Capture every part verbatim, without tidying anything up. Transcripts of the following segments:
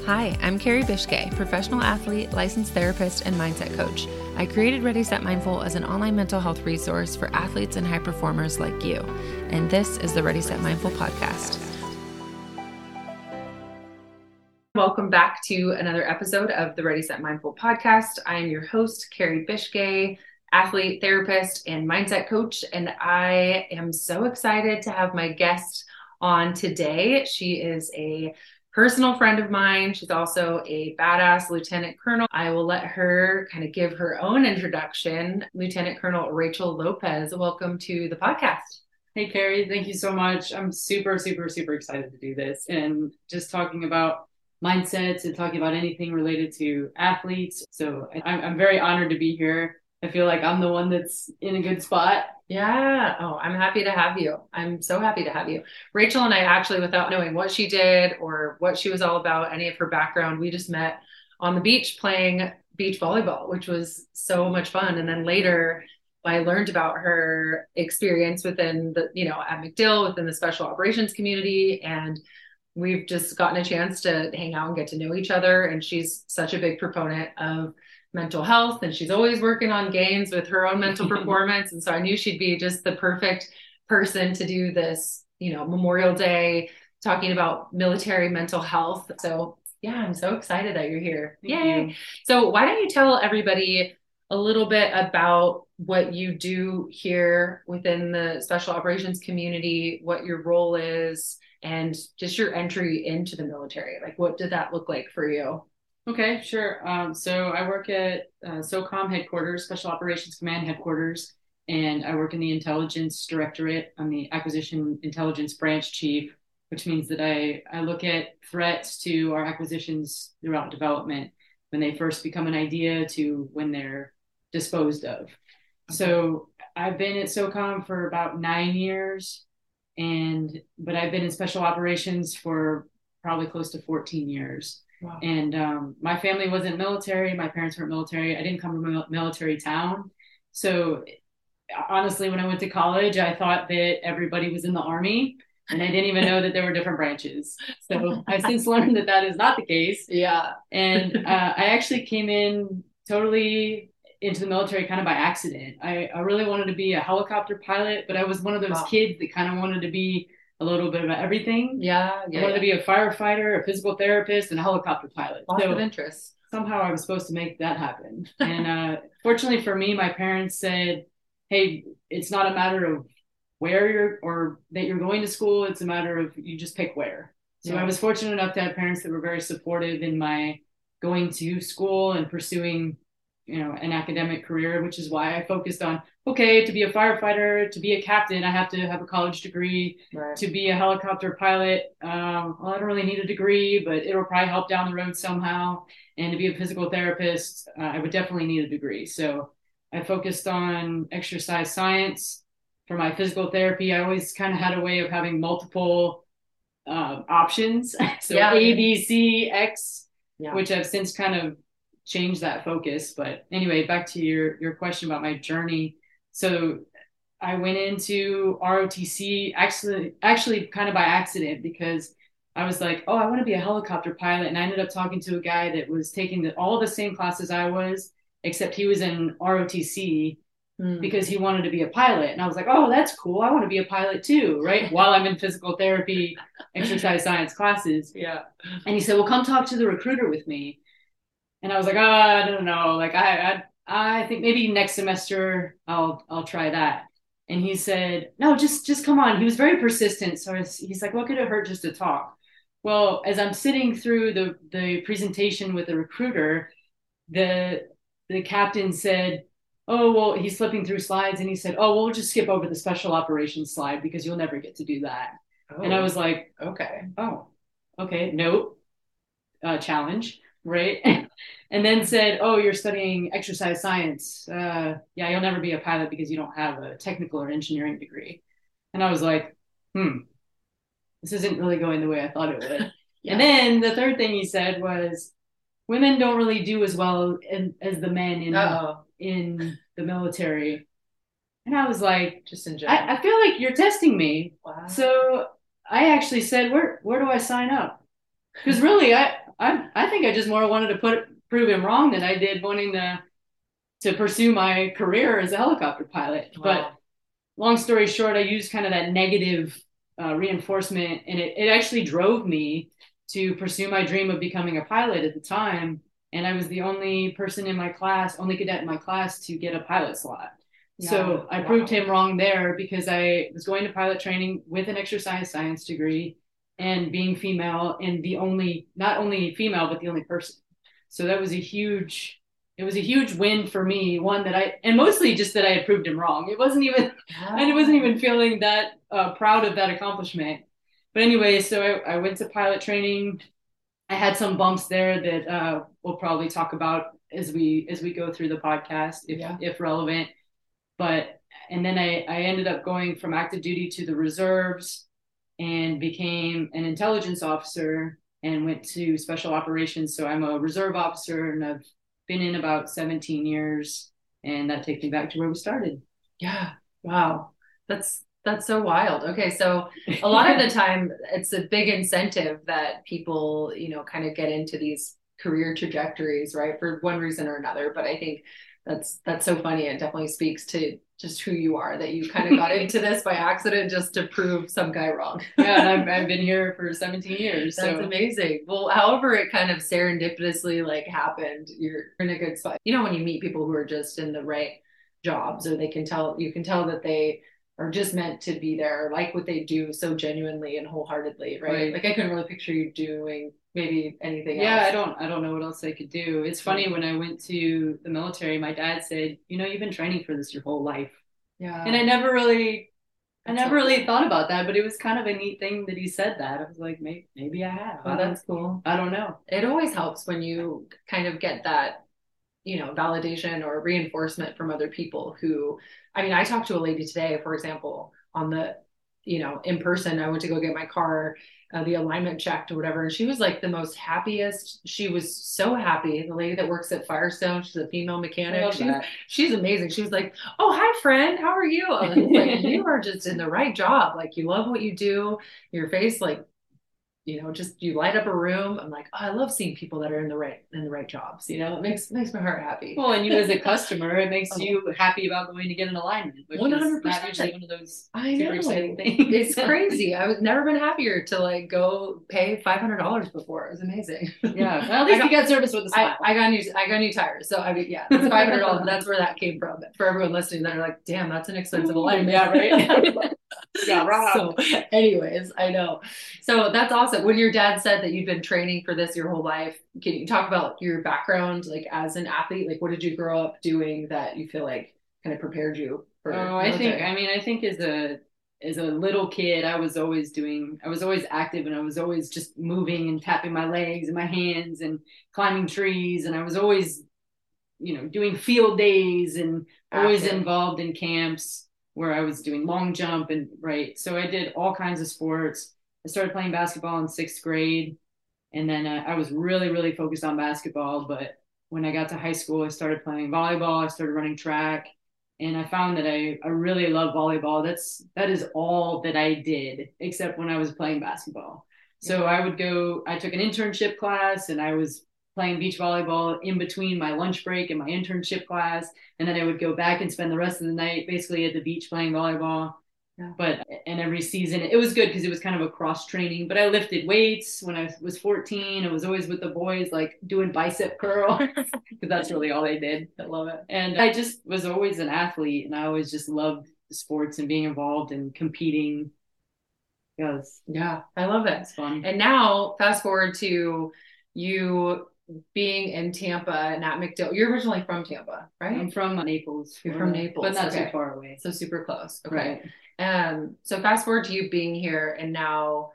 Hi, I'm Carrie Bishke, professional athlete, licensed therapist, and mindset coach. I created Ready Set Mindful as an online mental health resource for athletes and high performers like you. And this is the Ready Set Mindful podcast. Welcome back to another episode of the Ready Set Mindful podcast. I am your host, Carrie Bishke, athlete, therapist, and mindset coach. And I am so excited to have my guest on today. She is a personal friend of mine. She's also a badass lieutenant colonel. I will let her kind of give her own introduction. Lieutenant Colonel Rachel Lopez, welcome to the podcast. Hey, Carrie, thank you so much. I'm super, super, super excited to do this and just talking about mindsets and talking about anything related to athletes. So I'm, I'm very honored to be here. I feel like I'm the one that's in a good spot. Yeah. Oh, I'm happy to have you. I'm so happy to have you. Rachel and I actually, without knowing what she did or what she was all about, any of her background, we just met on the beach playing beach volleyball, which was so much fun. And then later I learned about her experience within the, you know, at MacDill, within the special operations community. And we've just gotten a chance to hang out and get to know each other. And she's such a big proponent of mental health, and she's always working on gains with her own mental performance. And so I knew she'd be just the perfect person to do this, you know, Memorial Day, talking about military mental health. So yeah, I'm so excited that you're here. Thank Yay. you. So why don't you tell everybody a little bit about what you do here within the special operations community, what your role is, and just your entry into the military. Like, what did that look like for you? Okay, sure. Um, so I work at uh, SOCOM headquarters, Special Operations Command headquarters, and I work in the Intelligence Directorate. I'm the Acquisition Intelligence Branch Chief, which means that I, I look at threats to our acquisitions throughout development, when they first become an idea to when they're disposed of. Okay. So I've been at SOCOM for about nine years, and but I've been in Special Operations for probably close to fourteen years. Wow. And um, my family wasn't military. My parents weren't military. I didn't come from a military town. So honestly, when I went to college, I thought that everybody was in the Army, and I didn't even know that there were different branches. So I've since learned that that is not the case. Yeah. And uh, I actually came in totally into the military kind of by accident. I, I really wanted to be a helicopter pilot, but I was one of those wow. kids that kind of wanted to be a little bit about everything. Yeah, yeah. I wanted yeah. to be a firefighter, a physical therapist, and a helicopter pilot. Lots so of interests. Somehow I was supposed to make that happen. And uh, fortunately for me, my parents said, hey, it's not a matter of where you're or that you're going to school. It's a matter of you just pick where. So yeah. I was fortunate enough to have parents that were very supportive in my going to school and pursuing, you know, an academic career, which is why I focused on, okay, to be a firefighter, to be a captain, I have to have a college degree. Right. To be a helicopter pilot, um, well, I don't really need a degree, but it'll probably help down the road somehow. And to be a physical therapist, uh, I would definitely need a degree. So I focused on exercise science. For my physical therapy, I always kind of had a way of having multiple uh, options. So yeah. A, B, C, X, yeah. which I've since kind of change that focus. But anyway, back to your your question about my journey. So I went into R O T C actually actually kind of by accident, because I was like, oh, I want to be a helicopter pilot. And I ended up talking to a guy that was taking the, all the same classes I was, except he was in R O T C mm. because he wanted to be a pilot. And I was like, oh, that's cool. I want to be a pilot too, right? While I'm in physical therapy, exercise science classes. Yeah. And he said, well, come talk to the recruiter with me. And I was like, oh, I don't know. Like, I, I, I think maybe next semester I'll, I'll try that. And he said, no, just, just come on. He was very persistent. So was, he's like, what could it hurt just to talk? Well, as I'm sitting through the, the presentation with the recruiter, the, the captain said, oh, well, he's flipping through slides. And he said, oh, we'll just skip over the special operations slide because you'll never get to do that. Oh, and I was like, okay. Oh, okay. Nope. Uh, challenge. Right. And then said, oh, you're studying exercise science. Uh, yeah, you'll never be a pilot because you don't have a technical or engineering degree. And I was like, hmm, this isn't really going the way I thought it would. Yeah. And then the third thing he said was, women don't really do as well in, as the men in, in the military. And I was like, just in general, I, I feel like you're testing me. Wow. So I actually said, where, where do I sign up? Because really, I, I I think I just more wanted to put prove him wrong than I did wanting to to pursue my career as a helicopter pilot. Wow. But long story short, I used kind of that negative uh, reinforcement, and it, it actually drove me to pursue my dream of becoming a pilot at the time. And I was the only person in my class, only cadet in my class to get a pilot slot. Yeah. So I wow. proved him wrong there because I was going to pilot training with an exercise science degree and being female and the only, not only female, but the only person. So that was a huge, it was a huge win for me. One that I, and mostly just that I had proved him wrong. It wasn't even, wow. I wasn't even feeling that uh, proud of that accomplishment. But anyway, so I, I went to pilot training. I had some bumps there that uh, we'll probably talk about as we as we go through the podcast, if yeah. if relevant. But and then I, I ended up going from active duty to the reserves and became an intelligence officer and went to special operations. So I'm a reserve officer and I've been in about seventeen years, and that takes me back to where we started. Yeah. Wow. That's That's so wild. Okay. So a lot of the time it's a big incentive that people, you know, kind of get into these career trajectories, right? For one reason or another. But I think that's, that's so funny. It definitely speaks to just who you are, that you kind of got into this by accident just to prove some guy wrong. Yeah. And I've, I've been here for seventeen years. That's so amazing. Well, however it kind of serendipitously like happened, you're in a good spot. You know, when you meet people who are just in the right jobs, or they can tell, you can tell that they are just meant to be there, like what they do so genuinely and wholeheartedly, right? right. Like I couldn't really picture you doing maybe anything yeah, else. Yeah, I don't I don't know what else I could do. It's funny, when I went to the military, my dad said, you know, you've been training for this your whole life. Yeah. And I never really I that's never really thought about that, but it was kind of a neat thing that he said that. I was like, maybe maybe I have. Oh, that's cool. I don't know. It always helps when you kind of get that, you know, validation or reinforcement from other people who, I mean, I talked to a lady today, for example, on the, you know, in person, I went to go get my car, uh, the alignment checked or whatever. And she was like the most happiest. She was so happy. The lady that works at Firestone, she's a female mechanic. She's, she's amazing. She was like, oh, hi friend. How are you? I was like, you are just in the right job. Like you love what you do. Your face, like, you know, just you light up a room. I'm like, oh, I love seeing people that are in the right in the right jobs. You know, it makes makes my heart happy. Well, and you as a customer, it makes oh. you happy about going to get an alignment, which one hundred percent. Is not usually one of those I know. Exciting things. It's crazy. I was never been happier to like go pay five hundred dollars before. It was amazing. Yeah, well, at least got, you got service with the smile. I, I got new I got new tires, so I mean, yeah, that's five hundred dollars. That's where that came from. For everyone listening, they're like, damn, that's an expensive alignment. Yeah, right. Yeah, right. So, anyways, I know. So that's awesome. When your dad said that you've been training for this your whole life, can you talk about your background, like as an athlete? Like, what did you grow up doing that you feel like kind of prepared you for? Oh, I think. I mean, I think as a as a little kid, I was always doing. I was always active, and I was always just moving and tapping my legs and my hands and climbing trees, and I was always, you know, doing field days and always active. Involved in camps where I was doing long jump and right. So I did all kinds of sports. I started playing basketball in sixth grade. And then uh, I was really, really focused on basketball. But when I got to high school, I started playing volleyball. I started running track. And I found that I, I really love volleyball. That's, that is all that I did, except when I was playing basketball. So yeah. I would go, I took an internship class and I was playing beach volleyball in between my lunch break and my internship class. And then I would go back and spend the rest of the night basically at the beach playing volleyball. Yeah. But, and every season, it was good because it was kind of a cross training, but I lifted weights when I was fourteen. I was always with the boys, like doing bicep curl because that's really all they did. I love it. And I just was always an athlete, and I always just loved the sports and being involved and competing. Yes. Yeah, I love it. It's fun. And now fast forward to you being in Tampa and at MacDill. You're originally from Tampa, right? I'm from Naples. You're from Naples. But not okay. too far away. So super close. Okay. Right. Um, so fast forward to you being here, and now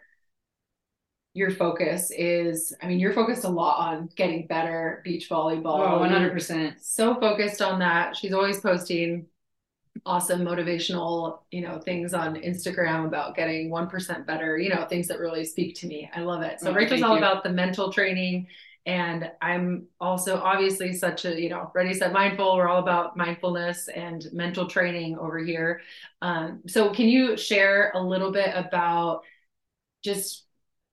your focus is, I mean, you're focused a lot on getting better beach volleyball. Oh, one hundred percent. So focused on that. She's always posting awesome motivational, you know, things on Instagram about getting one percent better, you know, things that really speak to me. I love it. So oh, Rachel's all you. about the mental training. And I'm also obviously such a, you know, ready, set, mindful. We're all about mindfulness and mental training over here. Um, so can you share a little bit about just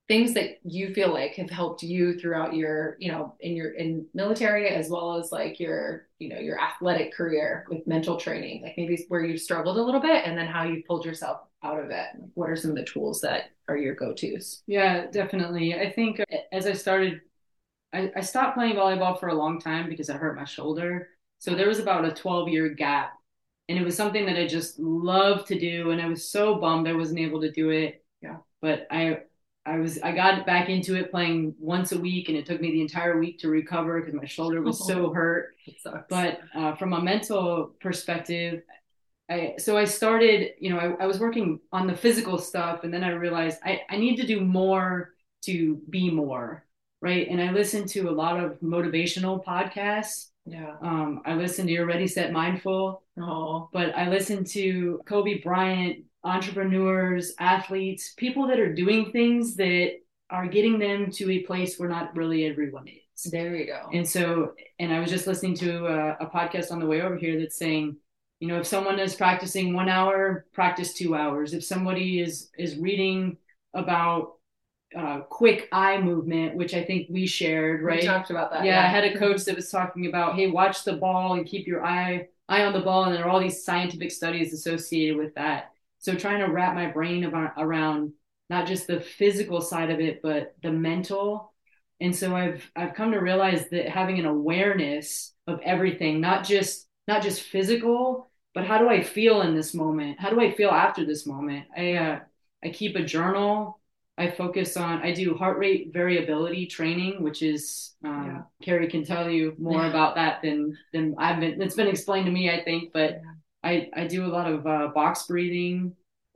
things that you feel like have helped you throughout your, you know, in your in military, as well as like your, you know, your athletic career with mental training, like maybe where you struggled a little bit and then how you pulled yourself out of it. What are some of the tools that are your go-tos? Yeah, definitely. I think as I started, I, I stopped playing volleyball for a long time because I hurt my shoulder. So there was about a twelve year gap, and it was something that I just loved to do. And I was so bummed I wasn't able to do it. Yeah. But I, I was, I got back into it playing once a week, and it took me the entire week to recover because my shoulder was so hurt. But uh, from a mental perspective, I, so I started, you know, I, I was working on the physical stuff, and then I realized I, I need to do more to be more, right? And I listened to a lot of motivational podcasts. Yeah. Um, I listened to Your Ready, Set, Mindful. Oh. But I listened to Kobe Bryant, entrepreneurs, athletes, people that are doing things that are getting them to a place where not really everyone is. There you go. And so, and I was just listening to a, a podcast on the way over here that's saying, you know, if someone is practicing one hour, practice two hours. If somebody is is reading about uh, quick eye movement, which I think we shared, right? We talked about that. Yeah, yeah, I had a coach that was talking about, hey, watch the ball and keep your eye eye on the ball, and there are all these scientific studies associated with that. So trying to wrap my brain about, around not just the physical side of it, but the mental. And so I've I've come to realize that having an awareness of everything, not just not just physical, but how do I feel in this moment? How do I feel after this moment? I uh, I keep a journal. I focus on, I do heart rate variability training, which is, um, yeah. Carrie can tell you more yeah. about that than, than I've been, it's been explained to me, I think, but yeah. I, I do a lot of uh, box breathing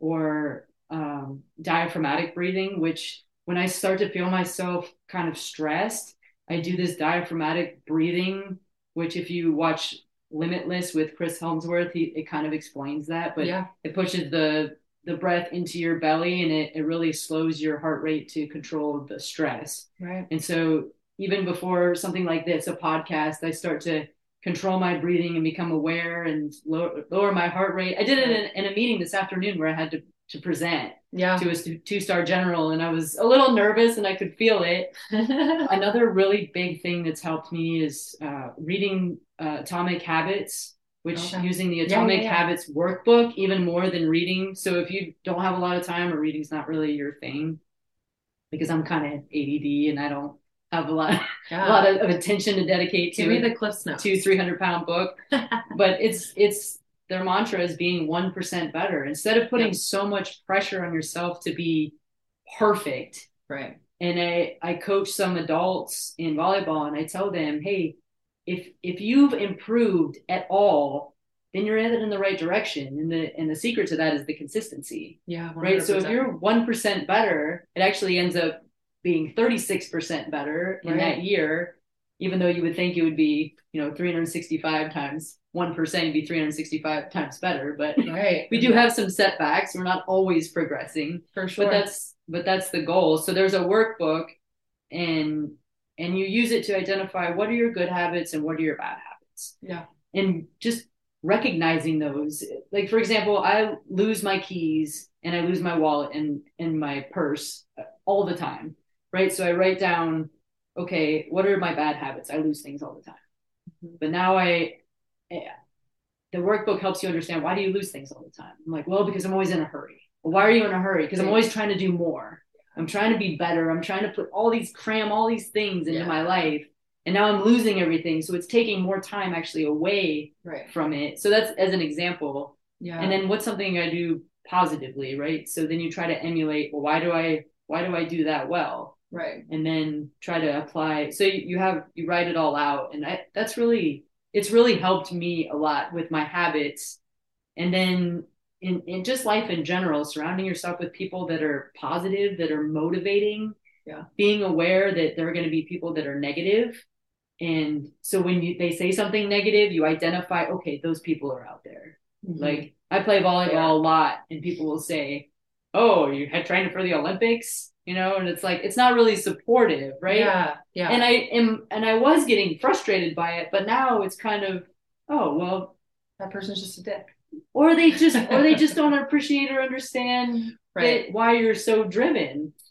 or um, diaphragmatic breathing, which when I start to feel myself kind of stressed, I do this diaphragmatic breathing, which if you watch Limitless with Chris Helmsworth, he, it kind of explains that, but yeah. it pushes the the breath into your belly, and it, it really slows your heart rate to control the stress. Right. And so even before something like this, a podcast, I start to control my breathing and become aware and lower, lower my heart rate. I did it in, in a meeting this afternoon where I had to, to present yeah. to a two-star general, and I was a little nervous and I could feel it. Another really big thing that's helped me is uh, reading uh, Atomic Habits, which okay. using the Atomic yeah, yeah, yeah. Habits workbook even more than reading. So if you don't have a lot of time or reading's not really your thing, because I'm kind of A D D and I don't have a lot, yeah. a lot of, of attention to dedicate to. Give me the Cliffs Notes. Two three hundred pound book, but it's it's their mantra is being one percent better instead of putting yeah. so much pressure on yourself to be perfect. Right. And I I coach some adults in volleyball, and I tell them, hey, if if you've improved at all, then you're headed in the right direction. And the and the secret to that is the consistency. Yeah. one hundred percent. Right. So if you're one percent better, it actually ends up being thirty-six percent better in right. that year, even though you would think it would be, you know, three hundred sixty-five times one percent would be three hundred sixty-five times better. But right. we do yeah. have some setbacks. We're not always progressing. For sure. But that's but that's the goal. So there's a workbook, and and you use it to identify what are your good habits and what are your bad habits. Yeah. And just recognizing those. Like, for example, I lose my keys and I lose my wallet and, and my purse all the time, right? So I write down, okay, what are my bad habits? I lose things all the time. Mm-hmm. But now I, the workbook helps you understand, why do you lose things all the time? I'm like, well, because I'm always in a hurry. Well, why are you in a hurry? Because I'm always trying to do more. I'm trying to be better. I'm trying to put all these, cram all these things into yeah. my life. And now I'm losing everything. So it's taking more time actually away right. from it. So that's as an example. Yeah. And then what's something I do positively, right? So then you try to emulate, well, why do I, why do I do that well? Right. And then try to apply. So you, you have, you write it all out. And I, that's really, it's really helped me a lot with my habits. And then in, in just life in general, surrounding yourself with people that are positive, that are motivating, yeah. being aware that there are going to be people that are negative. And so when you, they say something negative, you identify, okay, those people are out there. Mm-hmm. Like I play volleyball yeah. a lot, and people will say, oh, you had trained for the Olympics, you know, and it's like, it's not really supportive. Right. Yeah. Yeah. And I am, and I was getting frustrated by it, but now it's kind of, oh, well, that person's just a dick. Or they just, or they just don't appreciate or understand right. that, why you're so driven.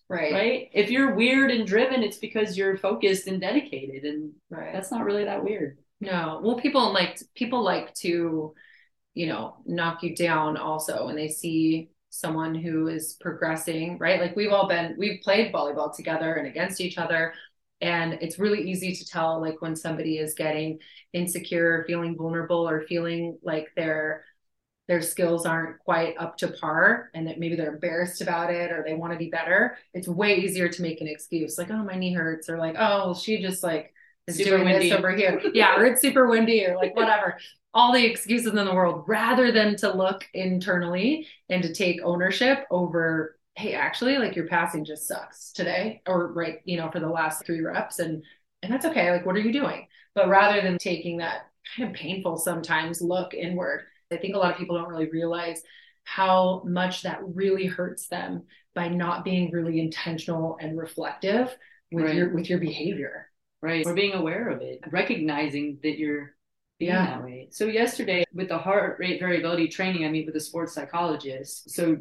Right. Right. If you're weird and driven, it's because you're focused and dedicated. And Right. that's not really that weird. No. Well, people like people like to, you know, knock you down also when they see someone who is progressing, right? Like we've all been, we've played volleyball together and against each other. And it's really easy to tell like when somebody is getting insecure, feeling vulnerable, or feeling like their their skills aren't quite up to par and that maybe they're embarrassed about it or they want to be better. It's way easier to make an excuse like, oh, my knee hurts, or like, oh, she just like is super doing windy. This over here. Yeah, or it's super windy, or like whatever. All the excuses in the world, rather than to look internally and to take ownership over, hey, actually, like your passing just sucks today, or right, you know, for the last three reps, and and that's okay. Like, what are you doing? But rather than taking that kind of painful sometimes look inward, I think a lot of people don't really realize how much that really hurts them by not being really intentional and reflective with right. your with your behavior. Right. Or being aware of it, recognizing that you're being yeah. that way. So yesterday with the heart rate variability training, I meet with a sports psychologist. So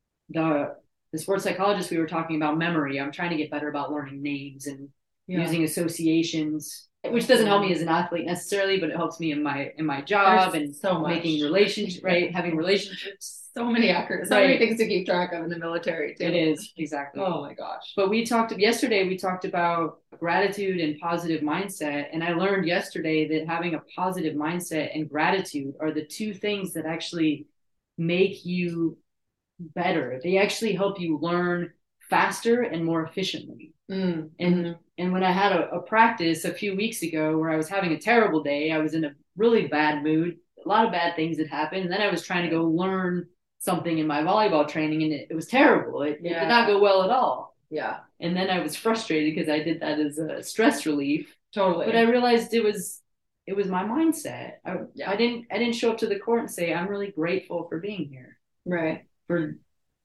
the the sports psychologist, we were talking about memory. I'm trying to get better about learning names and yeah. using associations, which doesn't help me as an athlete necessarily, but it helps me in my in my job. There's and so much. Making relationships, right? Having relationships. So many acronyms, so right. many things to keep track of in the military too. It is, exactly. Oh my gosh. But we talked yesterday, we talked about gratitude and positive mindset. And I learned yesterday that having a positive mindset and gratitude are the two things that actually make you better. They actually help you learn faster and more efficiently. Mm, and mm-hmm. and when I had a, a practice a few weeks ago where I was having a terrible day, I was in a really bad mood, a lot of bad things had happened, and then I was trying to go learn something in my volleyball training, and it, it was terrible. It, yeah. it did not go well at all. Yeah. And then I was frustrated because I did that as a stress relief. Totally. But I realized it was it was my mindset. I, yeah. I didn't I didn't show up to the court and say, I'm really grateful for being here. Right. For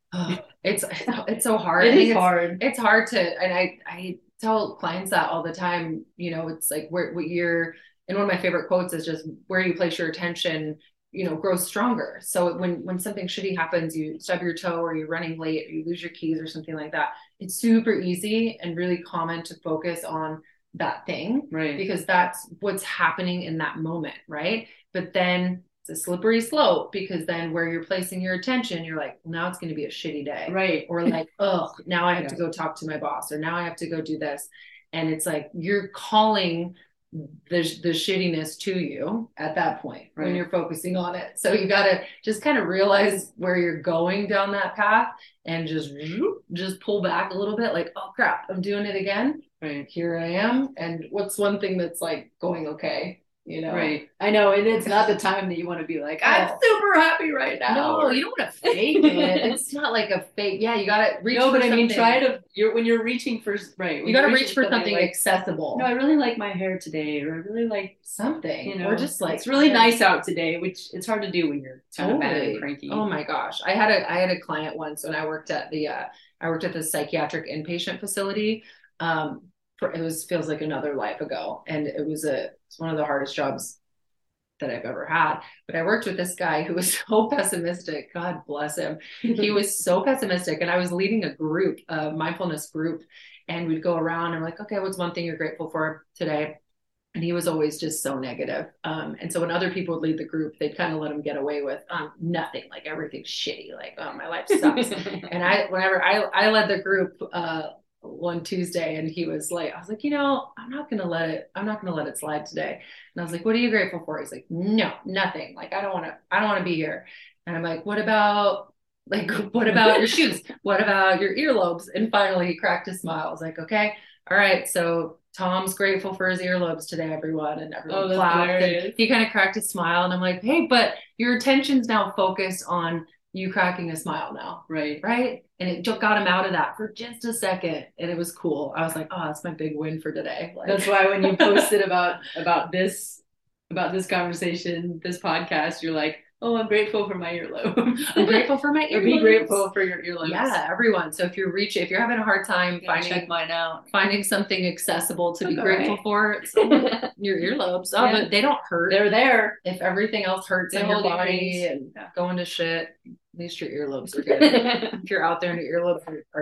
it's it's so hard. It I is it's, hard. It's hard to, and I I tell clients that all the time. You know, it's like where what you're. And one of my favorite quotes is just where you place your attention, you know, grows stronger. So when when something shitty happens, you stub your toe, or you're running late, or you lose your keys or something like that, it's super easy and really common to focus on that thing, right? Because that's what's happening in that moment, right? But then it's a slippery slope, because then where you're placing your attention, you're like, well, now it's going to be a shitty day, right? Or like, oh, now I have yeah. to go talk to my boss, or now I have to go do this, and it's like you're calling the the shittiness to you at that point, right, when you're focusing on it. So you got to just kind of realize where you're going down that path, and just just pull back a little bit, like, oh crap, I'm doing it again. Right. Here I am. And what's one thing that's like going okay, you know? Right. I know. And it's not the time that you want to be like, I'm oh. super happy right now. No, you don't want to fake it. It's not like a fake. Yeah, you got to reach no, for but I mean, something. try to, you're, when you're reaching for, right. You got to reach for something like, accessible. No, I really like my hair today, or I really like something, you know, or just like, it's really nice out today, which it's hard to do when you're kind totally. of mad and cranky. Oh my gosh. I had a, I had a client once when I worked at the, uh, I worked at the psychiatric inpatient facility. Um, for, it was, feels like another life ago. And it was a, it's one of the hardest jobs that I've ever had. But I worked with this guy who was so pessimistic. God bless him. He was so pessimistic. And I was leading a group, a mindfulness group, and we'd go around and we're like, okay, what's one thing you're grateful for today? And he was always just so negative. Um, and so when other people would lead the group, they'd kind of let him get away with um, nothing, like everything's shitty. Like, oh, my life sucks. And I, whenever I, I led the group, uh, one Tuesday, and he was like, I was like, you know, I'm not going to let it, I'm not going to let it slide today. And I was like, what are you grateful for? He's like, no, nothing. Like, I don't want to, I don't want to be here. And I'm like, what about, like, what about your shoes? What about your earlobes? And finally he cracked a smile. I was like, okay, all right. So Tom's grateful for his earlobes today, everyone. And everyone oh, clapped. And he kind of cracked a smile, and I'm like, hey, but your attention's now focused on you cracking a smile now. Right. Right. And it got him out of that for just a second. And it was cool. I was like, oh, that's my big win for today. Like, that's why when you posted about, about this, about this conversation, this podcast, you're like, oh, I'm grateful for my earlobe. I'm grateful for my earlobes. Be grateful for your earlobes. Yeah, everyone. So if you're reaching, if you're having a hard time finding, check mine out. finding something accessible to be That's grateful right. for, it's your earlobes. Oh, yeah. But they don't hurt. They're there. If everything else hurts they in your body and yeah. going to shit, at least your earlobes are good. If you're out there and your earlobes are, are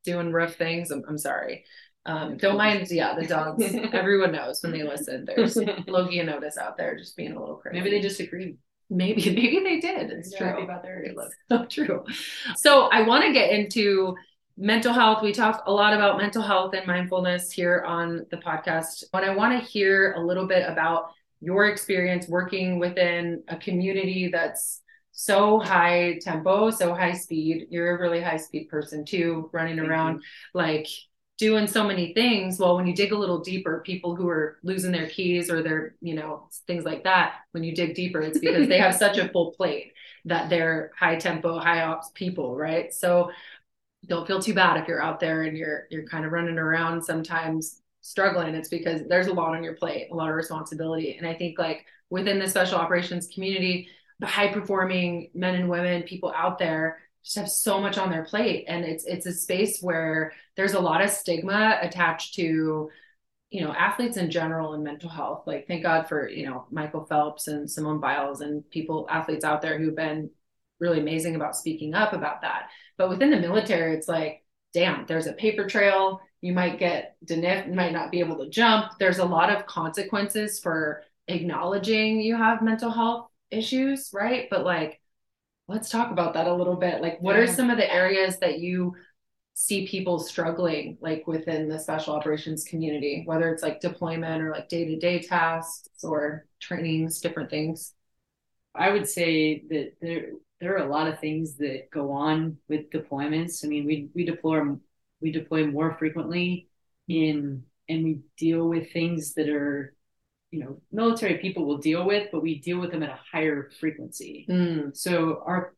doing rough things. I'm, I'm sorry. Um, don't mind, yeah, the dogs. Everyone knows when they listen. There's Logie and Otis out there just being a little crazy. Maybe they just agreed. Maybe, maybe they did. It's They're true. happy about their It looks so true. So I want to get into mental health. We talk a lot about mental health and mindfulness here on the podcast. And I want to hear a little bit about your experience working within a community that's so high tempo, so high speed. You're a really high speed person too, running Thank around you. like doing so many things. Well, when you dig a little deeper, people who are losing their keys or their, you know, things like that, when you dig deeper, it's because they have such a full plate that they're high tempo, high ops people, right? So don't feel too bad if you're out there and you're you're kind of running around sometimes struggling. It's because there's a lot on your plate, a lot of responsibility. And I think like within the special operations community, the high performing men and women, people out there just have so much on their plate. And it's it's a space where there's a lot of stigma attached to, you know, athletes in general and mental health. Like thank God for, you know, Michael Phelps and Simone Biles and people, athletes out there who've been really amazing about speaking up about that. But within the military, it's like, damn, there's a paper trail. You might get D N F, you might not be able to jump. There's a lot of consequences for acknowledging you have mental health issues, right? But like, let's talk about that a little bit. Like, what Yeah. are some of the areas that you see people struggling like within the special operations community, whether it's like deployment or like day-to-day tasks or trainings, different things? I would say that there there are a lot of things that go on with deployments. I mean, we we deploy we deploy more frequently in and we deal with things that are, you know, military people will deal with, but we deal with them at a higher frequency. Mm. So our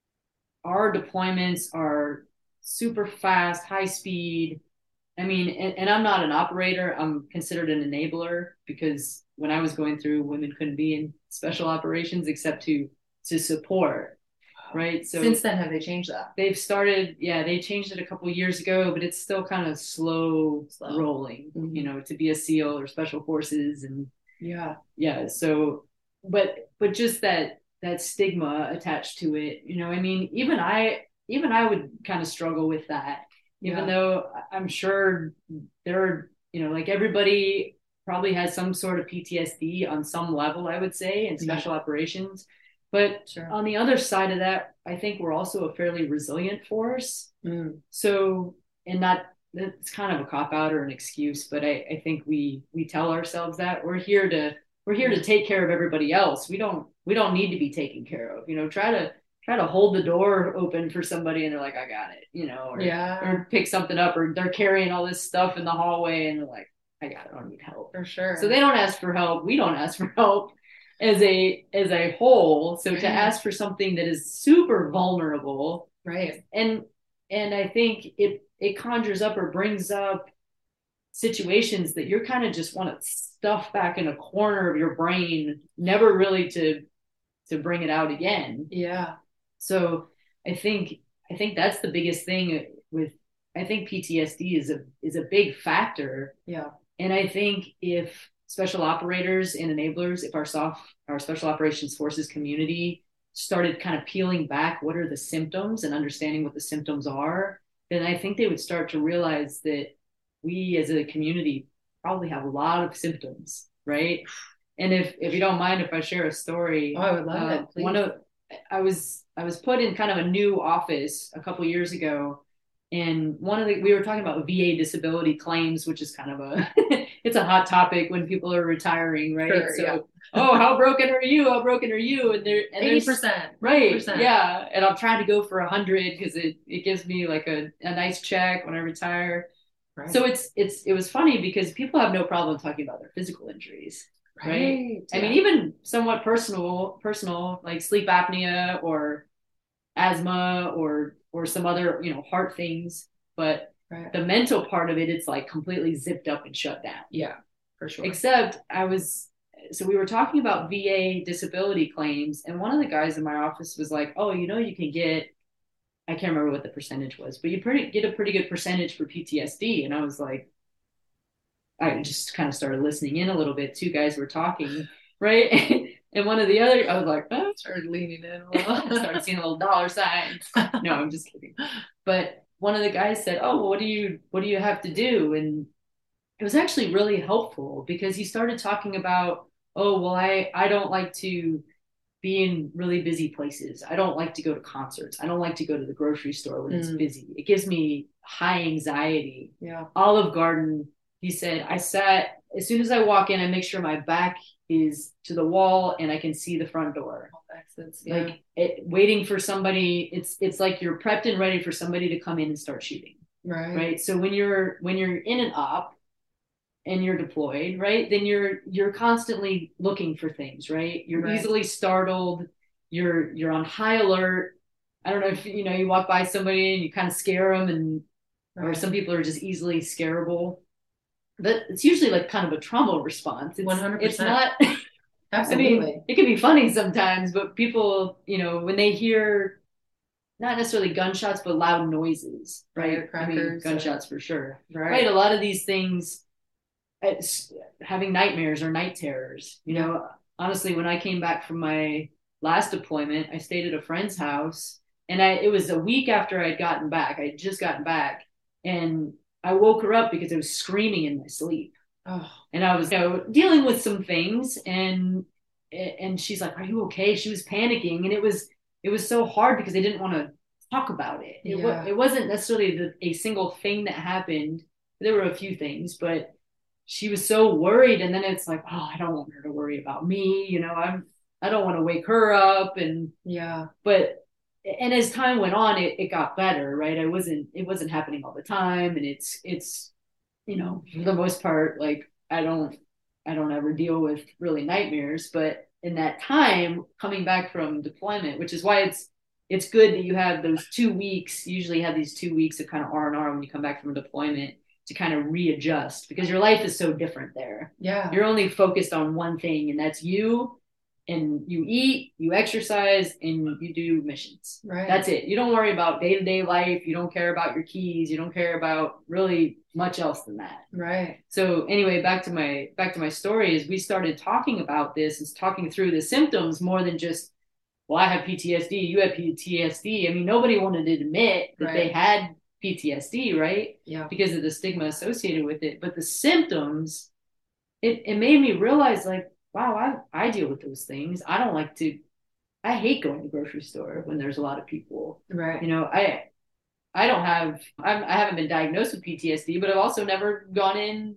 our deployments are super fast, high speed. I mean, and, and I'm not an operator. I'm considered an enabler because when I was going through, women couldn't be in special operations except to to support, right? So since then, have they changed that? They've started, yeah, they changed it a couple of years ago, but it's still kind of slow, slow. rolling, mm-hmm. you know, to be a SEAL or special forces and yeah, yeah. So, but but just that that stigma attached to it, you know, I mean, even I even I would kind of struggle with that. Even yeah. though I'm sure there are, you know, like everybody probably has some sort of P T S D on some level, I would say, in special yeah. operations. But sure. on the other side of that, I think we're also a fairly resilient force. Mm. So, and not, it's kind of a cop out or an excuse, but I, I think we we tell ourselves that we're here to we're here to take care of everybody else. We don't we don't need to be taken care of. You know, try to try to hold the door open for somebody and they're like, I got it, you know, or, yeah. or pick something up, or they're carrying all this stuff in the hallway and they're like, I got it, I don't need help. For sure. So they don't ask for help. We don't ask for help as a as a whole. So right. to ask for something that is super vulnerable. Right. And and I think it it conjures up or brings up situations that you're kind of just want to stuff back in a corner of your brain, never really to to bring it out again. Yeah. So I think I think that's the biggest thing with I think P T S D is a is a big factor. Yeah. And I think if special operators and enablers, if our soft our special operations forces community started kind of peeling back what are the symptoms and understanding what the symptoms are, then I think they would start to realize that we as a community probably have a lot of symptoms, right? And if if you don't mind if I share a story. Oh, I would love uh, it. Please. One of I was I was put in kind of a new office a couple years ago, and one of the we were talking about V A disability claims, which is kind of a it's a hot topic when people are retiring, right? Sure, so, yeah. oh, how broken are you? How broken are you? And they're and eighty percent, right? eighty percent. Yeah, and I'm trying to go for a hundred because it it gives me like a, a nice check when I retire. Right. So it's it's it was funny because people have no problem talking about their physical injuries. Right. right? Yeah. I mean, even somewhat personal, personal like sleep apnea or asthma or or some other, you know, heart things. But right. the mental part of it, it's like completely zipped up and shut down. Yeah, for sure. Except I was, so we were talking about V A disability claims, and one of the guys in my office was like, "Oh, you know, you can get." I can't remember what the percentage was, but you pretty get a pretty good percentage for P T S D, and I was like. I just kind of started listening in a little bit. Two guys were talking, right? And one of the other, I was like, oh, started leaning in a little. started seeing little dollar signs. No, I'm just kidding. But one of the guys said, oh, well, what do you what do you have to do? And it was actually really helpful because he started talking about, oh, well, I I don't like to be in really busy places. I don't like to go to concerts. I don't like to go to the grocery store when mm. it's busy. It gives me high anxiety. Yeah. Olive Garden, he said, I sat, as soon as I walk in, I make sure my back is to the wall and I can see the front door. Exits, yeah. Like it, waiting for somebody, it's it's like you're prepped and ready for somebody to come in and start shooting. Right. Right. So when you're when you're in an op and you're deployed, right, then you're you're constantly looking for things, right? You're right. easily startled. You're you're on high alert. I don't know if you know you walk by somebody and you kind of scare them, and right. or some people are just easily scarable. But it's usually like kind of a trauma response. It's, one hundred percent. It's not. Absolutely. I mean, it can be funny sometimes, but people, you know, when they hear not necessarily gunshots, but loud noises, right? I mean, gunshots or, for sure. Right. right. A lot of these things, it's having nightmares or night terrors. You know, honestly, when I came back from my last deployment, I stayed at a friend's house, and I it was a week after I'd gotten back. I had just gotten back, and I woke her up because I was screaming in my sleep. Oh. And I was, you know, dealing with some things, and and she's like, "Are you okay?" She was panicking, and it was it was so hard because I didn't want to talk about it. It, yeah. it wasn't necessarily the, a single thing that happened. There were a few things, but she was so worried. And then it's like, oh, I don't want her to worry about me. You know, I'm I don't want to wake her up. And yeah, but and as time went on, it, it got better, right? I wasn't it wasn't happening all the time, and it's it's. You know, for the most part, like I don't, I don't ever deal with really nightmares, but in that time coming back from deployment, which is why it's, it's good that you have those two weeks, you usually have these two weeks of kind of R and R when you come back from a deployment to kind of readjust because your life is so different there. Yeah. You're only focused on one thing, and that's you, and you eat, you exercise, and you do missions. Right. That's it. You don't worry about day-to-day life. You don't care about your keys. You don't care about really much else than that. Right. So anyway, back to my back to my story is we started talking about this and talking through the symptoms more than just, well, I have P T S D, you have P T S D. I mean, nobody wanted to admit that right. they had P T S D, right? Yeah. Because of the stigma associated with it. But the symptoms, it, it made me realize like, wow, I, I deal with those things. I don't like to, I hate going to the grocery store when there's a lot of people. Right. You know, I, I don't have, I'm, I haven't been diagnosed with P T S D, but I've also never gone in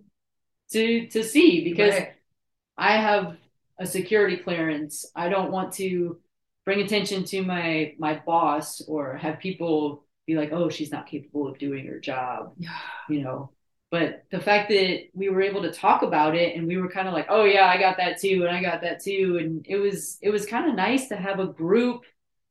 to, to see because right. I have a security clearance. I don't want to bring attention to my, my boss or have people be like, oh, she's not capable of doing her job, yeah. you know. But the fact that we were able to talk about it and we were kind of like, oh yeah, I got that too. And I got that too. And it was, it was kind of nice to have a group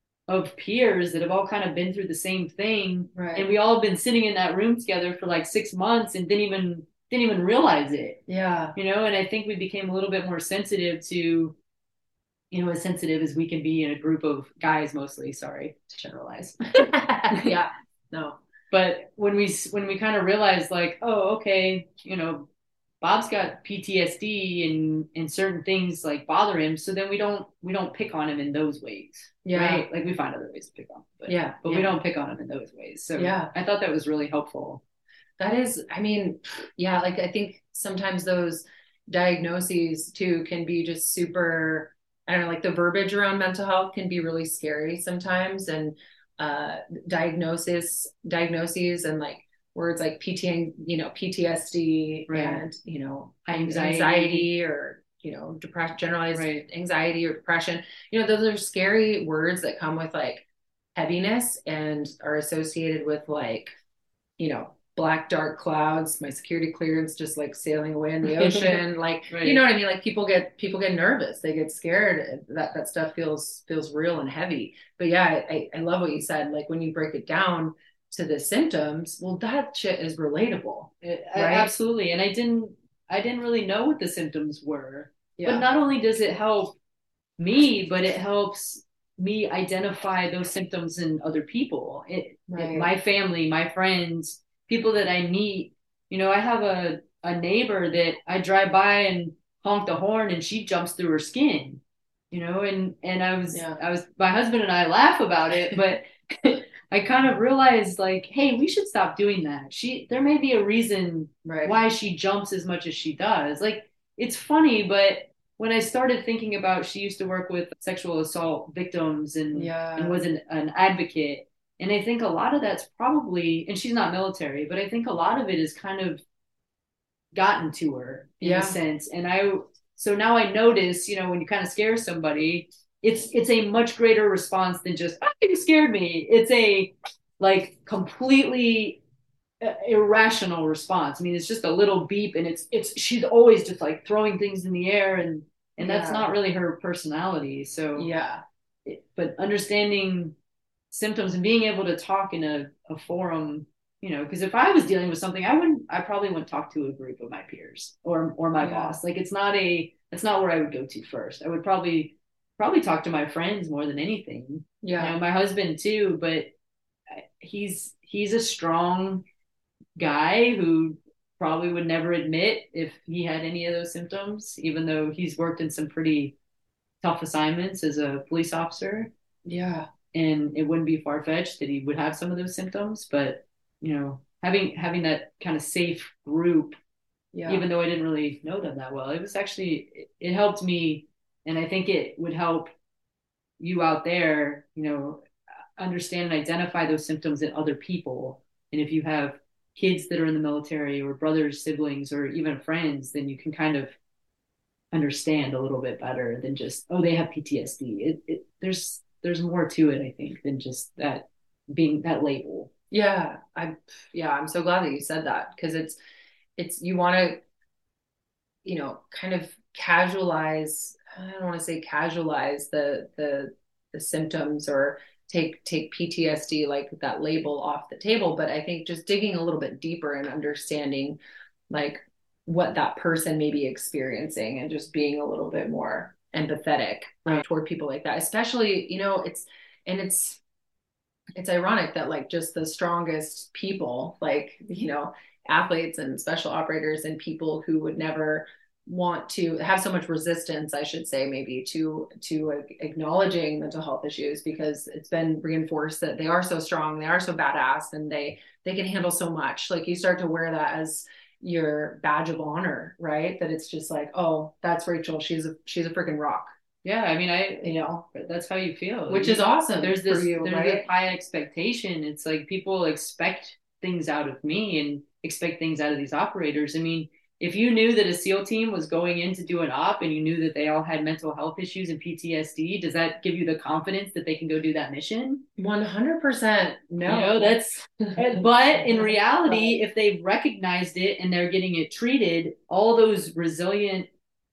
of peers that have all kind of been through the same thing. Right. And we all have been sitting in that room together for like six months and didn't even, didn't even realize it. Yeah. You know, and I think we became a little bit more sensitive to, you know, as sensitive as we can be in a group of guys, mostly, sorry to generalize. Yeah, no. But when we when we kind of realized like, oh, okay, you know, Bob's got P T S D and and certain things like bother him, so then we don't we don't pick on him in those ways. Yeah. Right? Like we find other ways to pick on him. But, yeah. But yeah. we don't pick on him in those ways. So yeah. I thought that was really helpful. That is, I mean, yeah, like I think sometimes those diagnoses too can be just super, I don't know, like the verbiage around mental health can be really scary sometimes. And uh diagnosis diagnoses and like words like P T, you know, P T S D right. and, you know, anxiety, anxiety or, you know, depression, generalized right. anxiety or depression, you know, those are scary words that come with like heaviness and are associated with like, you know, black dark clouds, my security clearance just like sailing away in the ocean. Like, right. you know what I mean? Like people get, people get nervous. They get scared. That, that stuff feels, feels real and heavy. But yeah, I, I love what you said. Like when you break it down to the symptoms, well, that shit is relatable. It, right? Absolutely. And I didn't, I didn't really know what the symptoms were, yeah. but not only does it help me, but it helps me identify those symptoms in other people. It, right. it my family, my friends, people that I meet. You know, I have a, a neighbor that I drive by and honk the horn and she jumps through her skin, you know, and, and I was, yeah. I was, my husband and I laugh about it, but I kind of realized like, hey, we should stop doing that. She, there may be a reason Right. why she jumps as much as she does. Like, it's funny, but when I started thinking about, she used to work with sexual assault victims and Yeah. and was an, an advocate. And I think a lot of that's probably, and she's not military, but I think a lot of it is kind of gotten to her in Yeah. a sense. And I, so now I notice, you know, when you kind of scare somebody, it's it's a much greater response than just, oh, you scared me. It's a like completely uh, irrational response. I mean, it's just a little beep, and it's it's she's always just like throwing things in the air, and and that's Yeah. not really her personality. So Yeah. it, but understanding symptoms and being able to talk in a, a forum, you know, because if I was dealing with something, I wouldn't, I probably wouldn't talk to a group of my peers or or my Yeah. boss. Like it's not a, that's not where I would go to first. I would probably probably talk to my friends more than anything. Yeah. You know, my husband too, but he's he's a strong guy who probably would never admit if he had any of those symptoms, even though he's worked in some pretty tough assignments as a police officer. Yeah. And it wouldn't be far fetched that he would have some of those symptoms, but you know, having having that kind of safe group, Yeah. even though I didn't really know them that well, it was actually it, it helped me, and I think it would help you out there, you know, understand and identify those symptoms in other people. And if you have kids that are in the military or brothers, siblings, or even friends, then you can kind of understand a little bit better than just, oh, they have P T S D. It, it there's there's more to it, I think, than just that being that label. Yeah. I, yeah, I'm so glad that you said that because it's, it's, you want to, you know, kind of casualize, I don't want to say casualize the, the, the symptoms or take, take P T S D, like that label off the table. But I think just digging a little bit deeper and understanding like what that person may be experiencing and just being a little bit more empathetic Right. toward people like that, especially, you know, it's, and it's, it's ironic that like just the strongest people, like, you know, athletes and special operators and people who would never want to have so much resistance, I should say, maybe to to acknowledging mental health issues because it's been reinforced that they are so strong, they are so badass, and they they can handle so much. Like you start to wear that as your badge of honor, right? That it's just like, oh, that's Rachel. She's a she's a freaking rock. Yeah, I mean, I You know, that's how you feel, which you is know? awesome. There's this for you, there's right? this high expectation. It's like people expect things out of me and expect things out of these operators. I mean, if you knew that a SEAL team was going in to do an op and you knew that they all had mental health issues and P T S D, does that give you the confidence that they can go do that mission? one hundred percent no. You know, that's, but in reality, if they've recognized it and they're getting it treated, all those resilient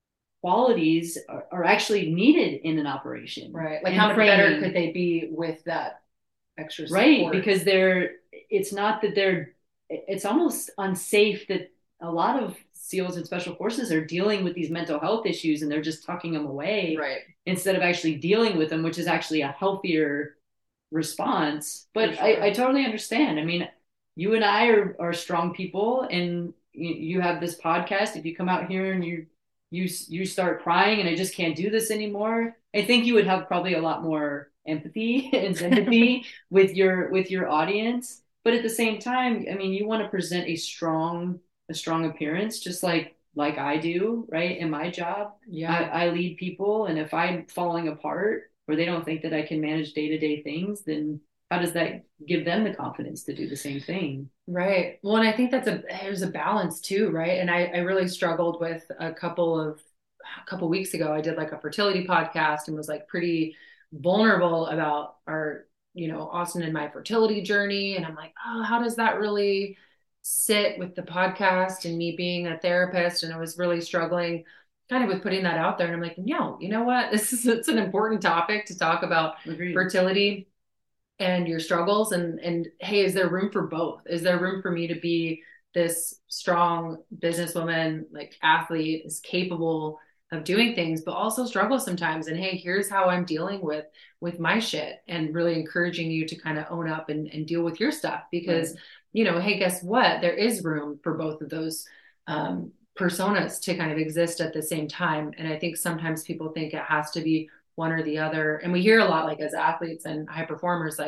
qualities are, are actually needed in an operation. Right. Like and how much training. better could they be with that extra support? Right. Because they're, it's not that they're, it's almost unsafe that a lot of SEALs and special forces are dealing with these mental health issues and they're just tucking them away. Right. Instead of actually dealing with them, which is actually a healthier response. But sure. I, I totally understand. I mean, you and I are, are strong people and you, you have this podcast. If you come out here and you you you start crying and I just can't do this anymore, I think you would have probably a lot more empathy and sympathy with your with your audience. But at the same time, I mean, you want to present a strong a strong appearance, just like like I do, right? In my job, yeah, I, I lead people, and if I'm falling apart or they don't think that I can manage day to day things, then how does that give them the confidence to do the same thing? Right. Well, and I think that's a there's a balance too, right? And I, I really struggled with a couple of a couple weeks ago. I did like a fertility podcast and was like pretty vulnerable about our, you know, Austin and my fertility journey. And I'm like, oh, how does that really sit with the podcast and me being a therapist? And I was really struggling kind of with putting that out there. And I'm like, no, you know what? This is it's an important topic to talk about. Agreed. Fertility and your struggles and and hey, is there room for both? Is there room for me to be this strong businesswoman, like athlete, is capable of doing things, but also struggle sometimes? And hey, here's how I'm dealing with with my shit, and really encouraging you to kind of own up and, and deal with your stuff because right. you know, hey, guess what? There is room for both of those um, personas to kind of exist at the same time. And I think sometimes people think it has to be one or the other. And we hear a lot, like as athletes and high performers, like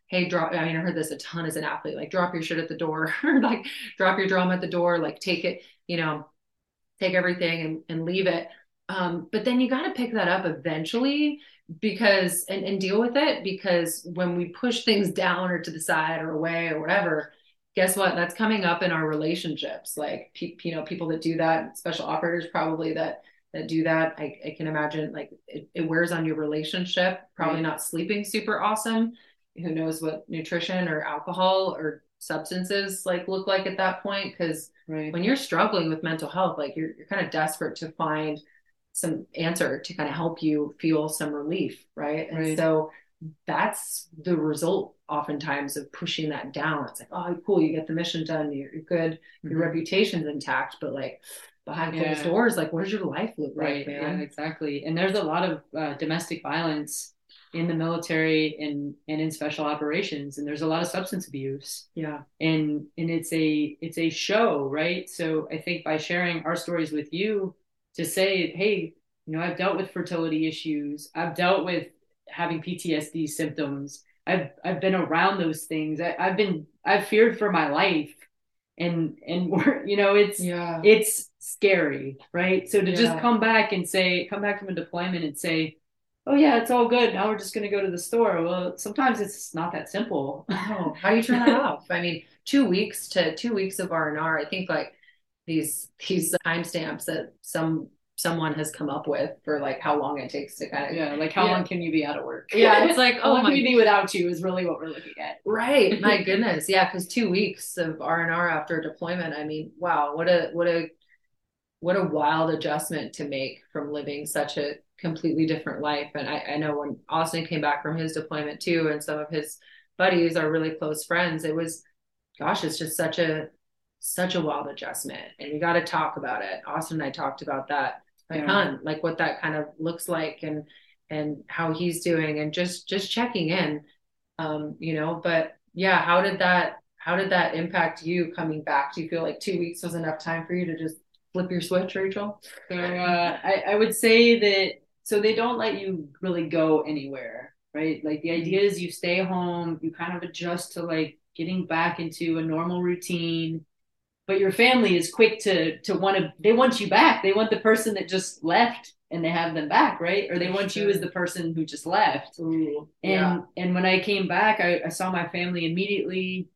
hey, drop, I mean, I heard this a ton as an athlete, like drop your shit at the door, or like drop your drum at the door, like take it, you know, take everything and, and leave it. Um, but then you got to pick that up eventually because, and, and deal with it because when we push things down or to the side or away or whatever, guess what? That's coming up in our relationships. Like, pe- you know, people that do that, special operators probably that, that do that. I, I can imagine like it, it wears on your relationship, probably Right. not sleeping super awesome. Who knows what nutrition or alcohol or substances like look like at that point. Cause Right. when you're struggling with mental health, like you're, you're kind of desperate to find some answer to kind of help you feel some relief. Right. And Right. so that's the result oftentimes of pushing that down. It's like, oh, cool. You get the mission done. You're, you're good. Your Mm-hmm. reputation's intact, but like behind closed Yeah. doors, like what does your life look Right. like, man? Yeah, exactly. And there's a lot of uh, domestic violence in the military and and in special operations, and there's a lot of substance abuse. Yeah. And and it's a it's a show, right? So I think by sharing our stories with you to say, hey, you know, I've dealt with fertility issues, I've dealt with having P T S D symptoms, I've I've been around those things. I, I've been I've feared for my life, and and we're you know it's Yeah. it's scary, right? So to Yeah. just come back and say, come back from a deployment and say, oh yeah, it's all good. Now we're just going to go to the store. Well, sometimes it's not that simple. Oh, how do you turn that off? I mean, two weeks to two weeks of R and R. I think like these these timestamps that some someone has come up with for like how long it takes to kind of Yeah, like how yeah. long can you be out of work? Yeah, it's like how oh long my can you be without you is really what we're looking at. right. My goodness, yeah, because two weeks of R and R after deployment. I mean, wow, what a what a what a wild adjustment to make from living such a completely different life. And I, I know when Austin came back from his deployment too, and some of his buddies are really close friends, it was, gosh, it's just such a, such a wild adjustment. And we got to talk about it. Austin and I talked about that a Yeah. ton, like what that kind of looks like and, and how he's doing and just, just checking in, um, you know, but yeah, how did that, how did that impact you coming back? Do you feel like two weeks was enough time for you to just flip your switch, Rachel? So uh, I, I would say that, so they don't let you really go anywhere, right? Like the idea is you stay home, you kind of adjust to like getting back into a normal routine, but your family is quick to to want to, they want you back. They want the person that just left and they have them back, right? Or they want you as the person who just left. Ooh, and yeah. and when I came back, I, I saw my family immediately,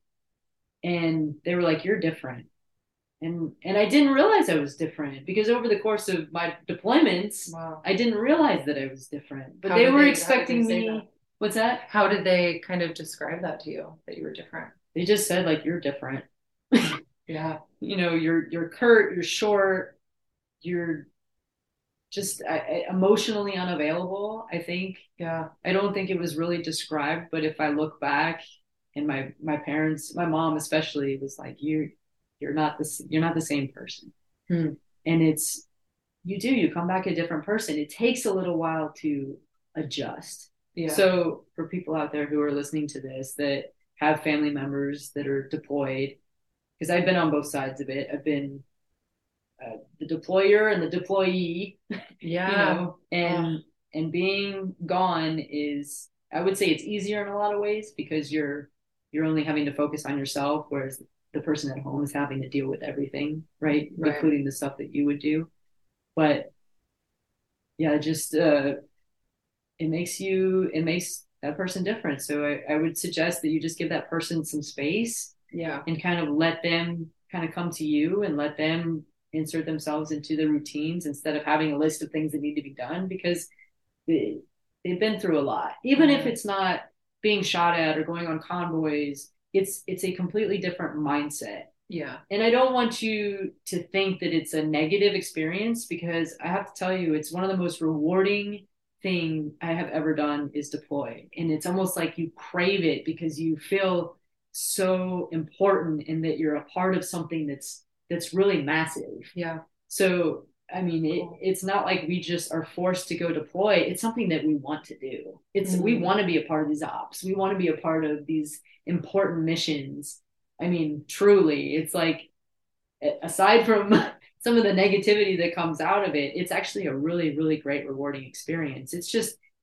and they were like, "You're different." And and I didn't realize I was different because over the course of my deployments, Wow. I didn't realize that I was different. But How they did were they- how did expecting they say me. that? What's that? How did they kind of describe that to you, that you were different? They just said like, "You're different." Yeah. You know, you're you're curt, you're short, you're just uh, emotionally unavailable, I think. Yeah. I don't think it was really described, but if I look back, and my my parents, my mom especially, was like, "You you're not this you're not the same person." Hmm. And it's, you do, you come back a different person. It takes a little while to adjust. Yeah. So for people out there who are listening to this that have family members that are deployed, because I've been on both sides of it. I've been uh, the deployer and the deployee. Yeah. You know, and and being gone is, I would say it's easier in a lot of ways because you're you're only having to focus on yourself, whereas the person at home is having to deal with everything, right? Right. Including the stuff that you would do. But yeah, just uh, it makes you, it makes that person different. So I, I would suggest that you just give that person some space. Yeah. And kind of let them kind of come to you and let them insert themselves into the routines instead of having a list of things that need to be done, because they, they've been through a lot. Even Yeah. if it's not being shot at or going on convoys, it's it's a completely different mindset. Yeah. And I don't want you to think that it's a negative experience, because I have to tell you, it's one of the most rewarding thing I have ever done is deploy. And it's almost like you crave it because you feel so important and that you're a part of something that's that's really massive. Yeah. So I mean, it, it's not like we just are forced to go deploy. It's something that we want to do. It's mm-hmm. we want to be a part of these ops. We want to be a part of these important missions. I mean, truly, it's like, aside from some of the negativity that comes out of it, it's actually a really, really great, rewarding experience. It's just,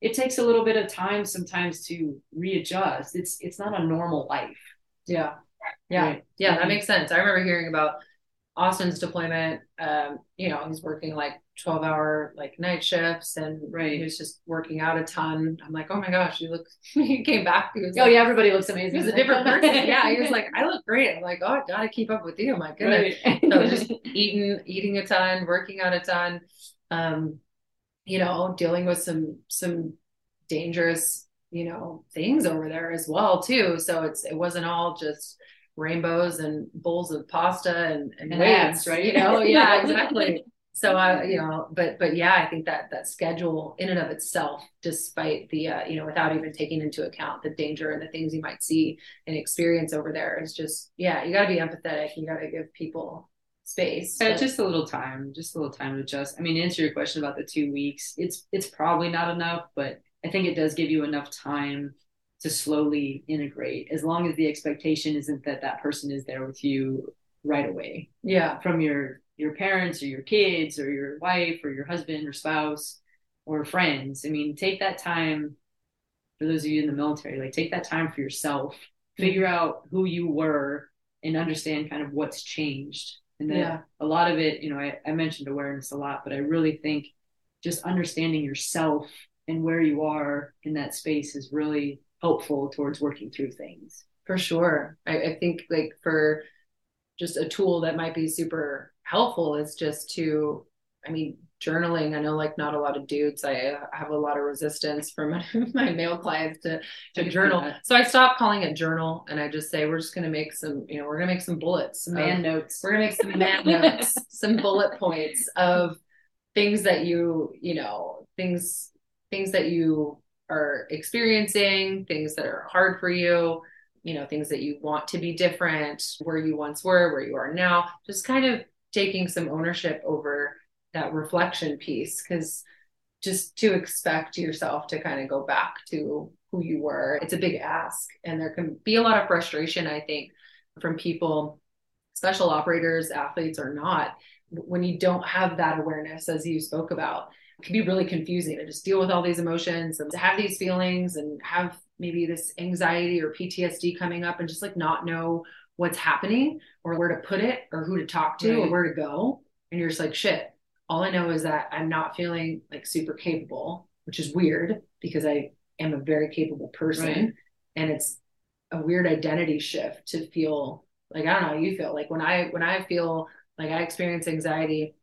it takes a little bit of time sometimes to readjust. It's it's not a normal life. Yeah. Yeah. Right. Yeah. That makes sense. I remember hearing about Austin's deployment. Um, you know, he's working like twelve hour like night shifts, and right. he was just working out a ton. I'm like, oh my gosh, he look, he came back. He was oh like, yeah, everybody looks amazing. He was a different person. Yeah. He was like, I look great. I'm like, oh, I gotta keep up with you. My goodness. Right. So just eating, eating a ton, working out a ton, um, you know, dealing with some, some dangerous, you know, things over there as well too. So it's, it wasn't all just rainbows and bowls of pasta and, and, and weights, abs, right? You know, yeah, exactly. So, uh, you know, but, but yeah, I think that that schedule in and of itself, despite the, uh, you know, without even taking into account the danger and the things you might see and experience over there, is just, yeah, you got to be empathetic. You got to give people space. Yeah, just a little time, just a little time to adjust. I mean, to answer your question about the two weeks, it's, it's probably not enough, but I think it does give you enough time to slowly integrate, as long as the expectation isn't that that person is there with you right away. Yeah. From your, your parents or your kids or your wife or your husband or spouse or friends. I mean, take that time, for those of you in the military, like take that time for yourself, figure out who you were and understand kind of what's changed. And then yeah. a lot of it, you know, I, I mentioned awareness a lot, but I really think just understanding yourself and where you are in that space is really helpful towards working through things. For sure. I, I think like for just a tool that might be super helpful is just to, I mean, journaling. I know like not a lot of dudes, I have a lot of resistance from my, my male clients to, to journal. So I stopped calling it journal and I just say, we're just going to make some, you know, we're going to make some bullets, some man of, notes. We're going to make some man notes, some bullet points of things that you, you know, things, things that you are experiencing, things that are hard for you, you know, things that you want to be different, where you once were, where you are now, just kind of taking some ownership over that reflection piece. Because just to expect yourself to kind of go back to who you were, it's a big ask. And there can be a lot of frustration, I think, from people, special operators, athletes or not, when you don't have that awareness, as you spoke about. It can be really confusing to just deal with all these emotions and to have these feelings and have maybe this anxiety or P T S D coming up and just like not know what's happening or where to put it or who to talk to, right, or where to go. And you're just like, shit, all I know is that I'm not feeling like super capable, which is weird because I am a very capable person. Right. And it's a weird identity shift to feel like, I don't know how you feel. Like when I, when I feel like I experience anxiety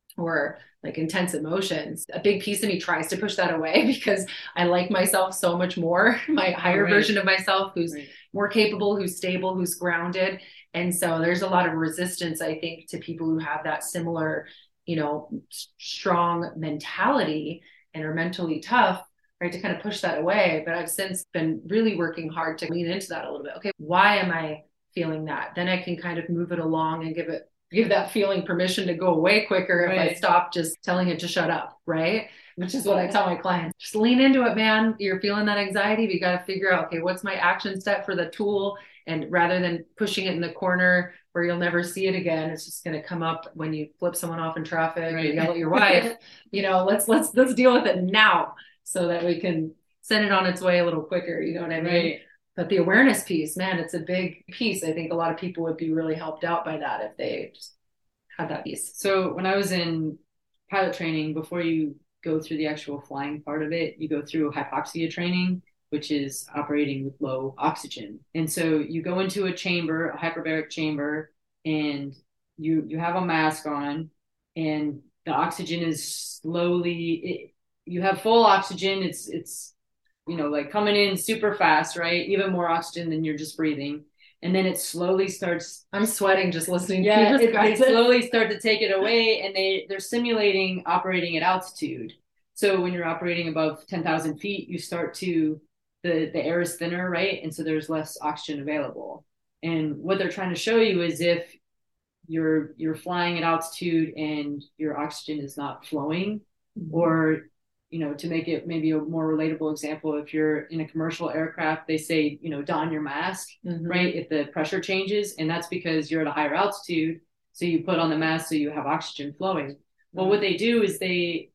or like intense emotions, a big piece of me tries to push that away because I like myself so much more, my higher right. version of myself, who's right. more capable, who's stable, who's grounded. And so there's a lot of resistance, I think, to people who have that similar, you know, strong mentality and are mentally tough, right, to kind of push that away. But I've since been really working hard to lean into that a little bit. Okay, why am I feeling that? Then I can kind of move it along and give it give that feeling permission to go away quicker if right. I stop just telling it to shut up, right? Which is what I tell my clients. Just lean into it, man. You're feeling that anxiety, but you got to figure out, okay, what's my action step for the tool? And rather than pushing it in the corner where you'll never see it again, it's just going to come up when you flip someone off in traffic right. or yell at your wife. You know, let's let's let's deal with it now so that we can send it on its way a little quicker. You know what I mean? Right. But the awareness piece, man, it's a big piece. I think a lot of people would be really helped out by that if they just had that piece. So when I was in pilot training, before you go through the actual flying part of it, you go through hypoxia training, which is operating with low oxygen. And so you go into a chamber, a hyperbaric chamber, and you you have a mask on, and the oxygen is slowly, it, you have full oxygen. It's it's you know, like coming in super fast, right? Even more oxygen than you're just breathing. And then it slowly starts. I'm sweating just listening yeah, to you. Yeah, they slowly start to take it away, and they, they're simulating operating at altitude. So when you're operating above ten thousand feet, you start to, the, the air is thinner, right? And so there's less oxygen available. And what they're trying to show you is if you're, you're flying at altitude and your oxygen is not flowing, mm-hmm. or you know, to make it maybe a more relatable example, if you're in a commercial aircraft, they say, you know, don your mask, mm-hmm. right? If the pressure changes, and that's because you're at a higher altitude. So you put on the mask so you have oxygen flowing. Mm-hmm. Well, what they do is they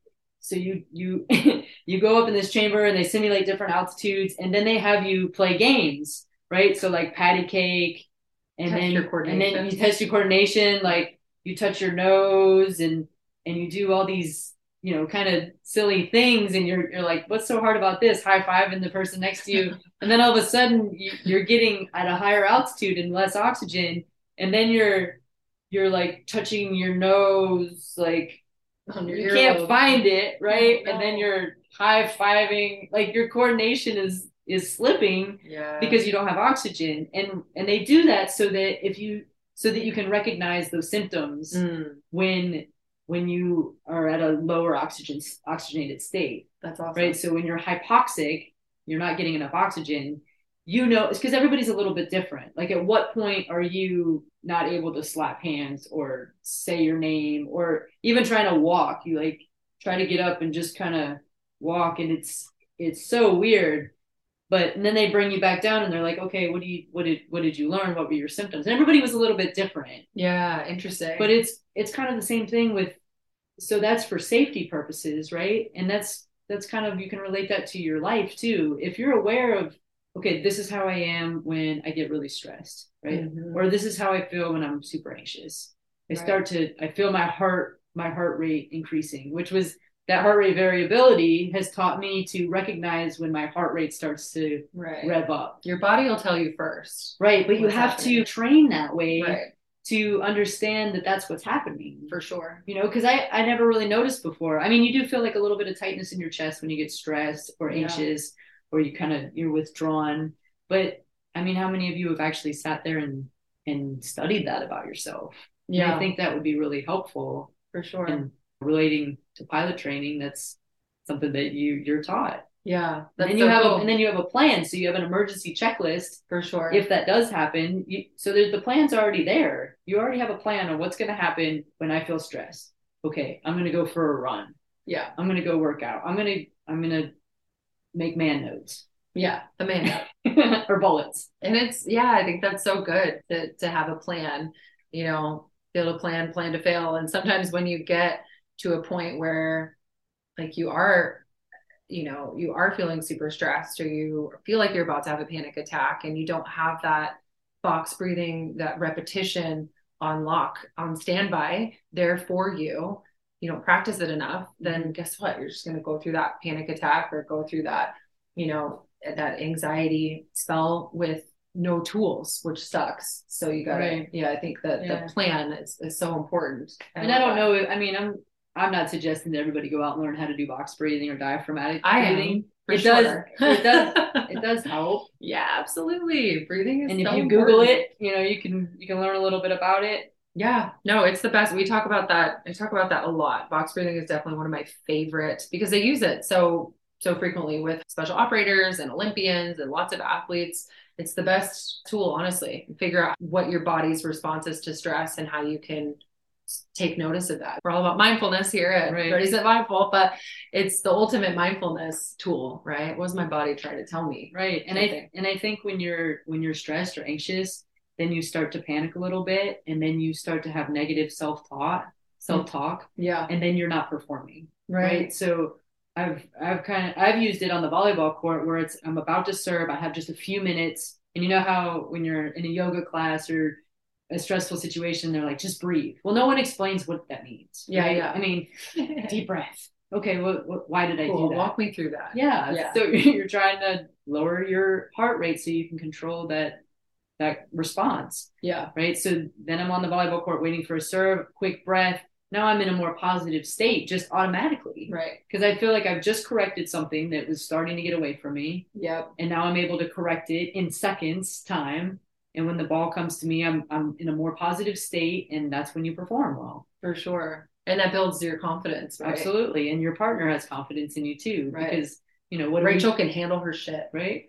so you you you go up in this chamber and they simulate different altitudes, and then they have you play games, right? So like patty cake, and Test your then and then coordination. you test your coordination, like you touch your nose and and you do all these, you know, kind of silly things, and you're you're like, what's so hard about this? High fiving the person next to you, and then all of a sudden you, you're getting at a higher altitude and less oxygen, and then you're you're like touching your nose, like On your you can't earlobe. find it, right? Oh, And then no. you're high fiving, like your coordination is is slipping Yeah. because you don't have oxygen. And and they do that so that if you so that you can recognize those symptoms Mm, when when you are at a lower oxygen oxygenated state, that's awesome. right? So when you're hypoxic, you're not getting enough oxygen. You know, it's because everybody's a little bit different. Like, at what point are you not able to slap hands or say your name, or even trying to walk? You like try to get up and just kind of walk, and it's it's so weird. But and then they bring you back down, and they're like, okay, what do you what did what did you learn? What were your symptoms? And everybody was a little bit different. Yeah, interesting. But it's it's kind of the same thing with, so that's for safety purposes, right? And that's that's kind of, you can relate that to your life too. If you're aware of, okay, this is how I am when I get really stressed, right? Mhm. Or this is how I feel when I'm super anxious. I Right. start to, I feel my heart, my heart rate increasing, which was, that heart rate variability has taught me to recognize when my heart rate starts to Right. rev up. Your body will tell you first. Right. But you what's have happening. to train that way Right. to understand that that's what's happening. For sure. You know, because I, I never really noticed before. I mean, you do feel like a little bit of tightness in your chest when you get stressed or Yeah. anxious, or you kind of, you're withdrawn. But I mean, how many of you have actually sat there and, and studied that about yourself? And Yeah, I think that would be really helpful. for sure. And relating to pilot training, that's something that you, you're taught. Yeah. And That's then you so have cool. a, and then you have a plan. So you have an emergency checklist For sure. if that does happen. You, so there's, the plan's already there. You already have a plan on what's going to happen when I feel stressed. Okay, I'm going to go for a run. Yeah. I'm going to go work out. I'm going to I'm going to make man notes. Yeah. The man. Or bullets. And it's, yeah, I think that's so good to, to have a plan, you know, build a plan, plan to fail. And sometimes when you get to a point where like you are, you know, you are feeling super stressed, or you feel like you're about to have a panic attack, and you don't have that box breathing, that repetition on lock, on standby there for you, you don't practice it enough, then guess what? You're just going to go through that panic attack, or go through that, you know, that anxiety spell with no tools, which sucks. So you gotta, Right. yeah, I think that Yeah. the plan is, is so important. And I don't know. I mean, I'm I'm not suggesting that everybody go out and learn how to do box breathing or diaphragmatic I breathing. am, for It sure. does. It does. It does help. Yeah, absolutely. Breathing is And if so you Google important. it, you know, you can you can learn a little bit about it. Yeah, no, it's the best. We talk about that. I talk about that a lot. Box breathing is definitely one of my favorite, because they use it so, so frequently with special operators and Olympians and lots of athletes. It's the best tool, honestly. Figure out what your body's response is to stress and how you can take notice of that. We're all about mindfulness here at Right. Ready Set Mindful, but it's the ultimate mindfulness tool, right? What was my body trying to tell me? Right. And I I think. and I think when you're when you're stressed or anxious, then you start to panic a little bit, and then you start to have negative self-thought, self-talk, Yeah. and then you're not performing. Right. Right. So I've I've kind of I've used it on the volleyball court where it's I'm about to serve, I have just a few minutes, and you know how when you're in a yoga class or a stressful situation, they're like, just breathe. Well, no one explains what that means. Yeah, right? yeah. I mean, deep breath. Okay, what, what why did I Cool. do that? Walk me through that. Yeah. Yeah. So you're trying to lower your heart rate so you can control that that response, Yeah. right? So then I'm on the volleyball court waiting for a serve, quick breath. Now I'm in a more positive state just automatically. Right. Because I feel like I've just corrected something that was starting to get away from me. Yep. And now I'm able to correct it in seconds time. And when the ball comes to me, I'm I'm in a more positive state, and that's when you perform well. For sure. And that builds your confidence, right? Absolutely. And your partner has confidence in you too. Right. Because, you know, what Rachel we, can handle her shit. right?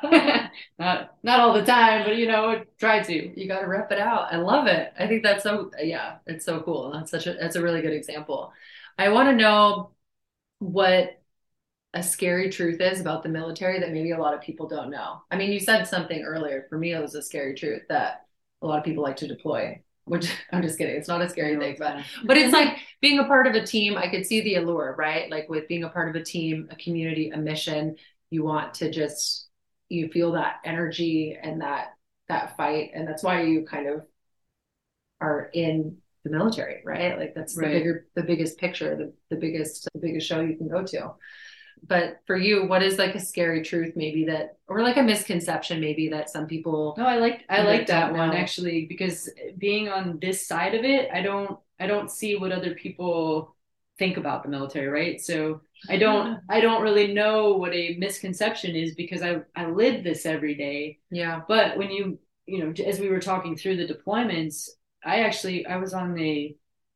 not not all the time, but you know, try to. You got to rep it out. I love it. I think that's so, yeah, it's so cool. That's such a, that's a really good example. I want to know what a scary truth is about the military that maybe a lot of people don't know. I mean, you said something earlier. For me, it was a scary truth that a lot of people like to deploy which I'm just kidding. It's not a scary No, thing, it's but fine. but it's like being a part of a team. I could see the allure, right? Like with being a part of a team, a community, a mission, you want to just you feel that energy and that that fight, and that's why you kind of are in the military, right? Like that's the Right. bigger, the biggest picture, the, the biggest, the biggest show you can go to. But for you, what is like a scary truth maybe that, or like a misconception maybe that some people No, I like I either like that don't one know? actually, because being on this side of it, I don't I don't see what other people think about the military, right? So I don't I don't really know what a misconception is because I I live this every day. Yeah. But when you you know, as we were talking through the deployments, I actually I was on a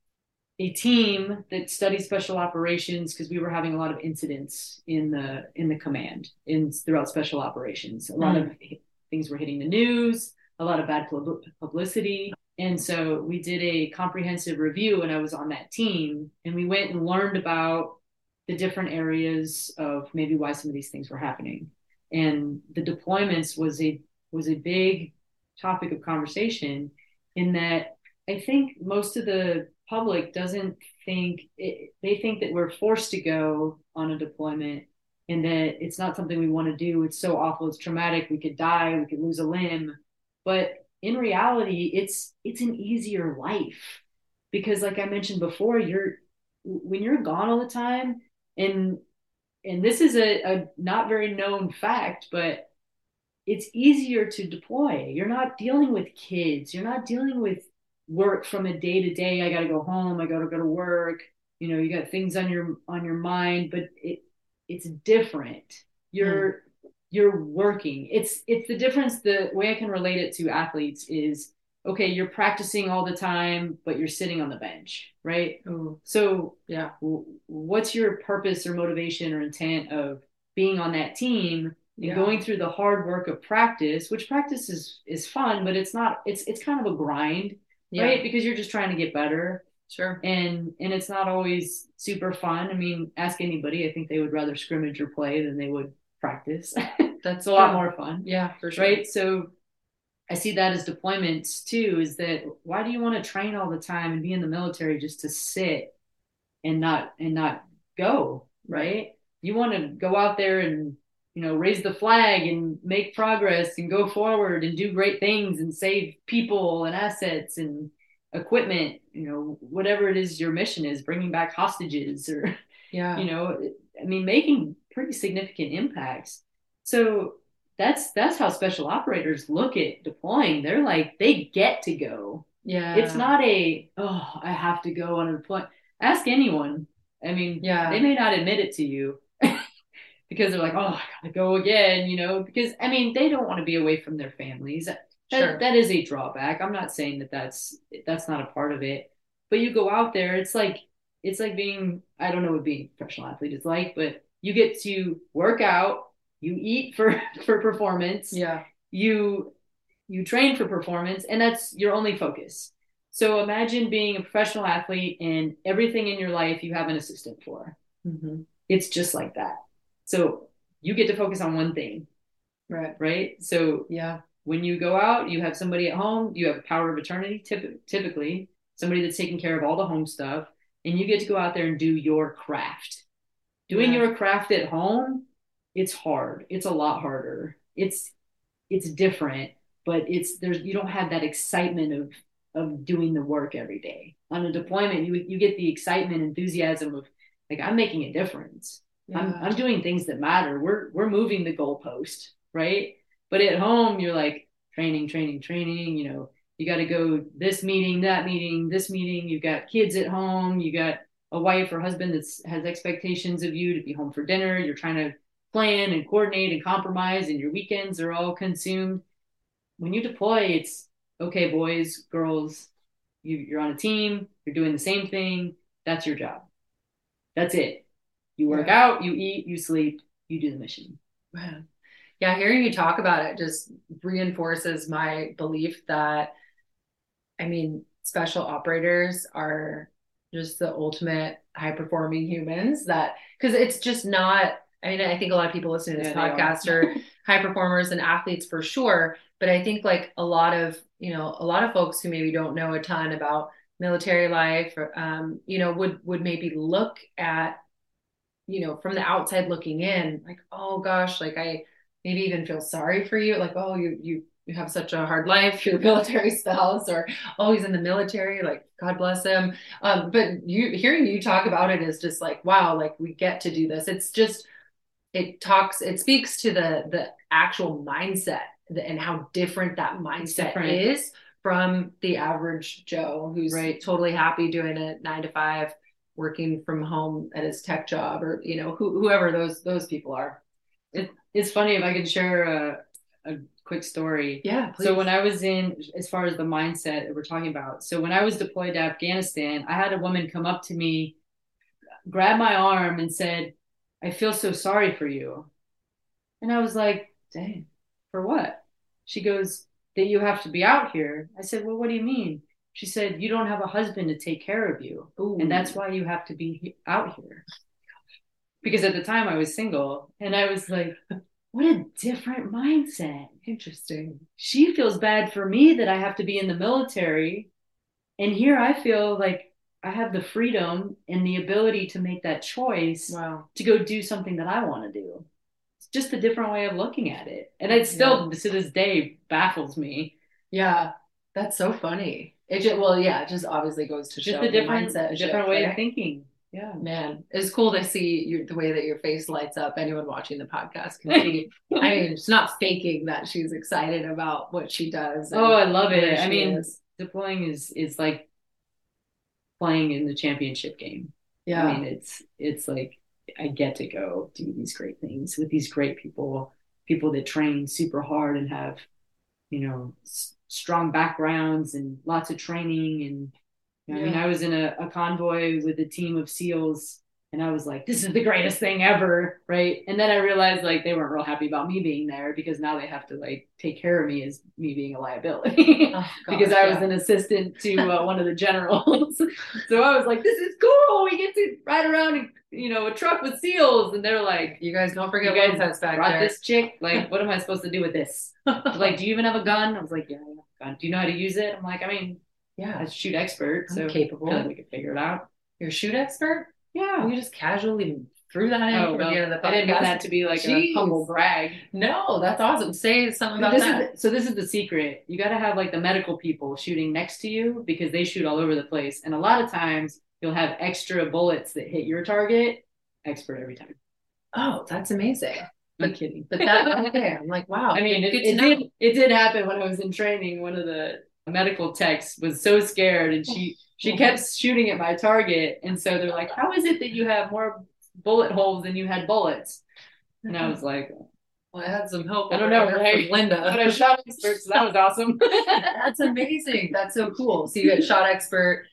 a team that studies special operations because we were having a lot of incidents in the in the command in throughout special operations. A lot mm. of things were hitting the news, a lot of bad publicity. And so we did a comprehensive review and I was on that team and we went and learned about the different areas of maybe why some of these things were happening. And the deployments was a was a big topic of conversation in that I think most of the public doesn't think it, they think that we're forced to go on a deployment and that it's not something we want to do. It's so awful. It's traumatic. We could die. We could lose a limb. But in reality, it's it's an easier life because, like I mentioned before, you're when you're gone all the time, and and this is a, a not very known fact, but it's easier to deploy. You're not dealing with kids. You're not dealing with work from a day to day. I got to go home. I got to go to work. You know, you got things on your on your mind, but it it's different. You're mm. you're working. It's it's the difference. The way I can relate it to athletes is okay. You're practicing all the time, but you're sitting on the bench, right? Ooh. So yeah, what's your purpose or motivation or intent of being on that team? And yeah. going through the hard work of practice, which practice is is fun, but it's not. It's it's kind of a grind. Yeah. Right? Because you're just trying to get better. Sure. And and it's not always super fun. I mean, ask anybody. I think they would rather scrimmage or play than they would practice. That's a true. Lot more fun. Yeah, for sure. Right. So I see that as deployments too, is that why do you want to train all the time and be in the military just to sit and not and not go? Right. You want to go out there and you know, raise the flag and make progress and go forward and do great things and save people and assets and equipment, you know, whatever it is your mission is, bringing back hostages or, yeah, you know, I mean, making pretty significant impacts. So that's, that's how special operators look at deploying. They're like, they get to go. Yeah. It's not a, oh, I have to go on a deployment. Ask anyone. I mean, yeah, they may not admit it to you. Because they're like, oh, I gotta go again, you know, because I mean, they don't want to be away from their families. That, sure. that is a drawback. I'm not saying that that's, that's not a part of it, but you go out there, it's like, it's like being, I don't know what being a professional athlete is like, but you get to work out, you eat for, for performance. Yeah. You, you train for performance and that's your only focus. So imagine being a professional athlete and everything in your life you have an assistant for. Mm-hmm. It's just like that. So you get to focus on one thing. Right. Right. So yeah, when you go out, you have somebody at home, you have power of attorney, typ- typically somebody that's taking care of all the home stuff, and you get to go out there and do your craft. Doing yeah. your craft at home, it's hard. It's a lot harder. It's, it's different, but it's, there's, you don't have that excitement of, of doing the work every day. On a deployment, you, you get the excitement, enthusiasm of like, I'm making a difference. Yeah. I'm I'm doing things that matter. We're we're moving the goalpost, right? But at home, you're like training, training, training. You know, you got to go this meeting, that meeting, this meeting. You've got kids at home. You got a wife or husband that has expectations of you to be home for dinner. You're trying to plan and coordinate and compromise, and your weekends are all consumed. When you deploy, it's okay, boys, girls. You, you're on a team. You're doing the same thing. That's your job. That's it. You work yeah. out, you eat, you sleep, you do the mission. Wow. Yeah, hearing you talk about it just reinforces my belief that, I mean, special operators are just the ultimate high performing humans that, because it's just not, I mean, I think a lot of people listening to this yeah, podcast are high performers and athletes for sure, But I think like a lot of, you know, a lot of folks who maybe don't know a ton about military life, or, um, you know, would would maybe look at, you know, from the outside looking in, like, oh gosh, like I maybe even feel sorry for you, like, oh, you you you have such a hard life, your military spouse, or oh, he's in the military, like God bless him. Um, but you hearing you talk about it is just like, wow, like we get to do this. It's just it talks, it speaks to the the actual mindset and how different that mindset different. is from the average Joe who's right. totally happy doing a nine to five, working from home at his tech job, or you know, who, whoever those those people are. It, it's funny if I can share a, a quick story. Yeah, please. So when I was in, as far as the mindset that we're talking about, so when I was deployed to Afghanistan, I had a woman come up to me, grab my arm, and said, "I feel so sorry for you." And I was like, "Dang, for what?" She goes, "That you have to be out here." I said, "Well, what do you mean?" She said, "You don't have a husband to take care of you. Ooh. And that's why you have to be out here." Because at the time I was single, and I was like, what a different mindset. Interesting. She feels bad for me that I have to be in the military. And here I feel like I have the freedom and the ability to make that choice. Wow. To go do something that I want to do. It's just a different way of looking at it. And it still, yeah. to this day, baffles me. Yeah, that's so funny. It just, well, yeah, it just obviously goes to just show a different, mindset a different shift, way right? of thinking. Yeah, man, it's cool to see your, the way that your face lights up. Anyone watching the podcast can see. I mean, it's not faking that she's excited about what she does. Oh, I love it. I mean, is. deploying is is like playing in the championship game. Yeah, I mean, it's it's like I get to go do these great things with these great people, people that train super hard and have, you know, s- strong backgrounds and lots of training. And you know, yeah. I mean, I was in a, a convoy with a team of SEALs, and I was like, this is the greatest thing ever, right? And then I realized like they weren't real happy about me being there, because now they have to like take care of me as me being a liability. Oh, gosh, because I yeah. was an assistant to uh, one of the generals. So I was like, this is cool. We get to ride around in, you know, a truck with SEALs. And they're like, you guys don't forget you guys that's back brought there. This chick. Like, what am I supposed to do with this? Like, do you even have a gun? I was like, yeah, I have a gun. Do you know how to use it? I'm like, I mean, yeah, I shoot expert, so I'm capable. I feel like we could figure it out. You're a shoot expert? Yeah. You just casually threw that in oh, for the end of the podcast. I didn't mean that to be like Jeez. a humble brag. No, that's awesome. Say something about this that. Is the, so this is the secret. You got to have like the medical people shooting next to you, because they shoot all over the place. And a lot of times you'll have extra bullets that hit your target. Expert every time. Oh, that's amazing. I'm but, kidding. But that, okay, I'm like, wow. I mean, it, it did, it did happen when I was in training. One of the medical techs was so scared, and she she kept shooting at my target, and so they're like, how is it that you have more bullet holes than you had bullets? And I was like, well, I had some help. I don't know, right? Linda. But I shot expert, so that was awesome. That's amazing. That's so cool. So you get shot expert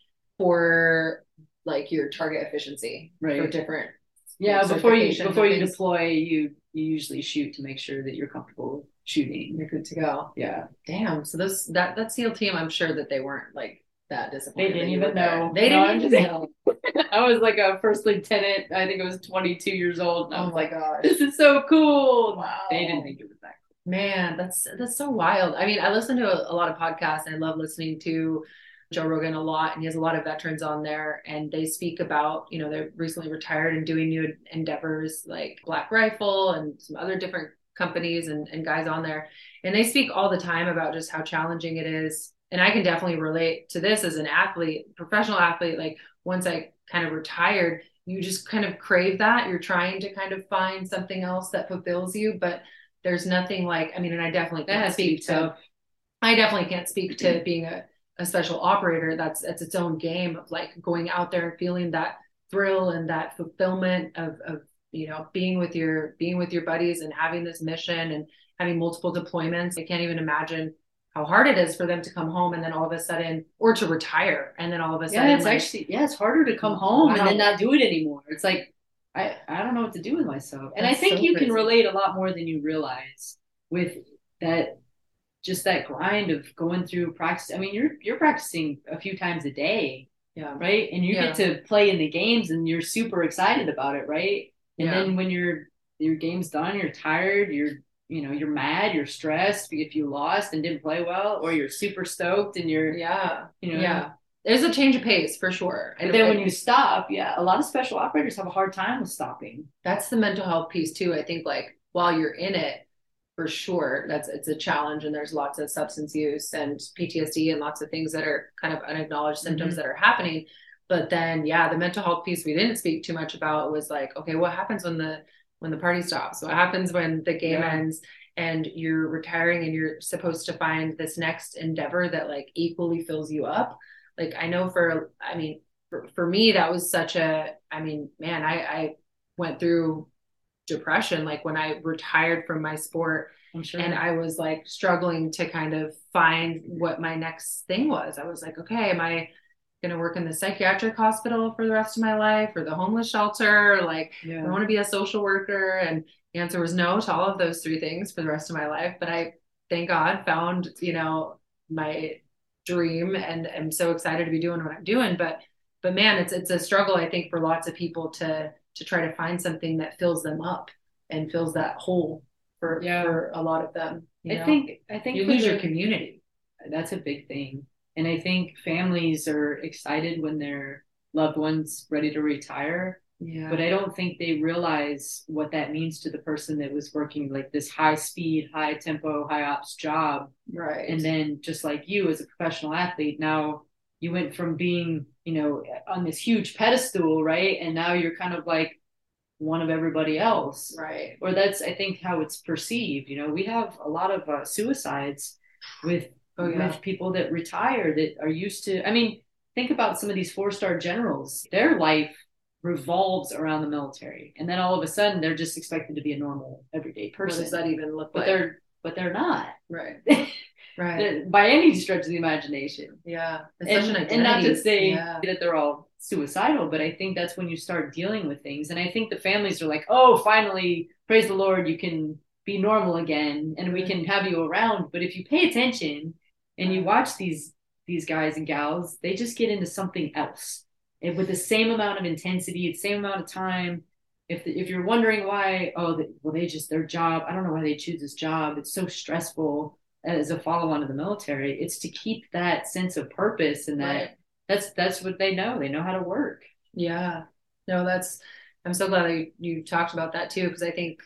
for like your target efficiency, right? For different yeah before you before you deploy, you you usually shoot to make sure that you're comfortable shooting. You're good to go. Yeah. Damn. So this that that SEAL team, I'm sure that they weren't like that disappointed. They didn't even know. They no, didn't even know. I was like a first lieutenant. I think I was twenty-two years old. And I was oh my like, god, this is so cool. Wow. They didn't think it was that cool. Man, that's that's so wild. I mean, I listen to a, a lot of podcasts, and I love listening to Joe Rogan a lot, and he has a lot of veterans on there, and they speak about, you know, they're recently retired and doing new endeavors like Black Rifle and some other different companies and, and guys on there. And they speak all the time about just how challenging it is. And I can definitely relate to this as an athlete, professional athlete. Like once I kind of retired, you just kind of crave that. You're trying to kind of find something else that fulfills you, but there's nothing like, I mean, and I definitely can't speak to, I definitely can't speak to being a, a special operator. That's, that's its own game of like going out there and feeling that thrill and that fulfillment of, of, you know, being with your, being with your buddies and having this mission and having multiple deployments. I can't even imagine how hard it is for them to come home and then all of a sudden, or to retire. And then all of a sudden, yeah, it's like, actually, yeah, it's harder to come home wow. and then not do it anymore. It's like, I, I don't know what to do with myself. And That's I think so you crazy. Can relate a lot more than you realize with that, just that grind of going through practice. I mean, you're, you're practicing a few times a day. Yeah. Right. And you yeah. get to play in the games and you're super excited about it. Right. And yeah. then when you're, your game's done, you're tired, you're, you know, you're mad, you're stressed if you lost and didn't play well, or you're super stoked and you're, Yeah. you know, Yeah. There's a change of pace for sure. But then when you stop, yeah, a lot of special operators have a hard time with stopping. That's the mental health piece too. I think like while you're in it, for sure, that's it's a challenge, and there's lots of substance use and P T S D and lots of things that are kind of unacknowledged symptoms mm-hmm. that are happening. But then, yeah, the mental health piece we didn't speak too much about was like, okay, what happens when the when the party stops? What happens when the game yeah. ends and you're retiring and you're supposed to find this next endeavor that like equally fills you up? Like I know for, I mean, for, for me, that was such a, I mean, man, I, I went through depression, like when I retired from my sport I'm sure. and I was like struggling to kind of find what my next thing was. I was like, okay, am I going to work in the psychiatric hospital for the rest of my life or the homeless shelter? Like, yeah. I want to be a social worker. And the answer was no to all of those three things for the rest of my life. But I, thank God, found, you know, my dream, and I'm so excited to be doing what I'm doing. But, but man, it's, it's a struggle, I think, for lots of people to, to try to find something that fills them up and fills that hole for, yeah. for a lot of them. You know? I think, I think you lose the, your community. That's a big thing. And I think families are excited when their loved one's ready to retire. Yeah. But I don't think they realize what that means to the person that was working like this high speed, high tempo, high ops job. Right. And then just like you as a professional athlete, now you went from being, you know, on this huge pedestal, right? And now you're kind of like one of everybody else. Right. Or that's, I think, how it's perceived. You know, we have a lot of uh, suicides with, oh, yeah. with people that retire that are used to, I mean, think about some of these four-star generals. Their life revolves around the military. And then all of a sudden they're just expected to be a normal everyday person. What does that even look but like? They're, but they're not. Right. Right. By any stretch of the imagination. Yeah. It's and, such an identity. And not to say yeah. that they're all suicidal, but I think that's when you start dealing with things. And I think the families are like, oh, finally, praise the Lord, you can be normal again and we can have you around. But if you pay attention and you watch these these guys and gals, they just get into something else. And with the same amount of intensity, the same amount of time. If the, if you're wondering why, oh, the, well, they just, their job, I don't know why they choose this job. It's so stressful as a follow-on to the military. It's to keep that sense of purpose, and that right. that's that's what they know. They know how to work. Yeah. No, that's, I'm so glad that you, you talked about that too, because I think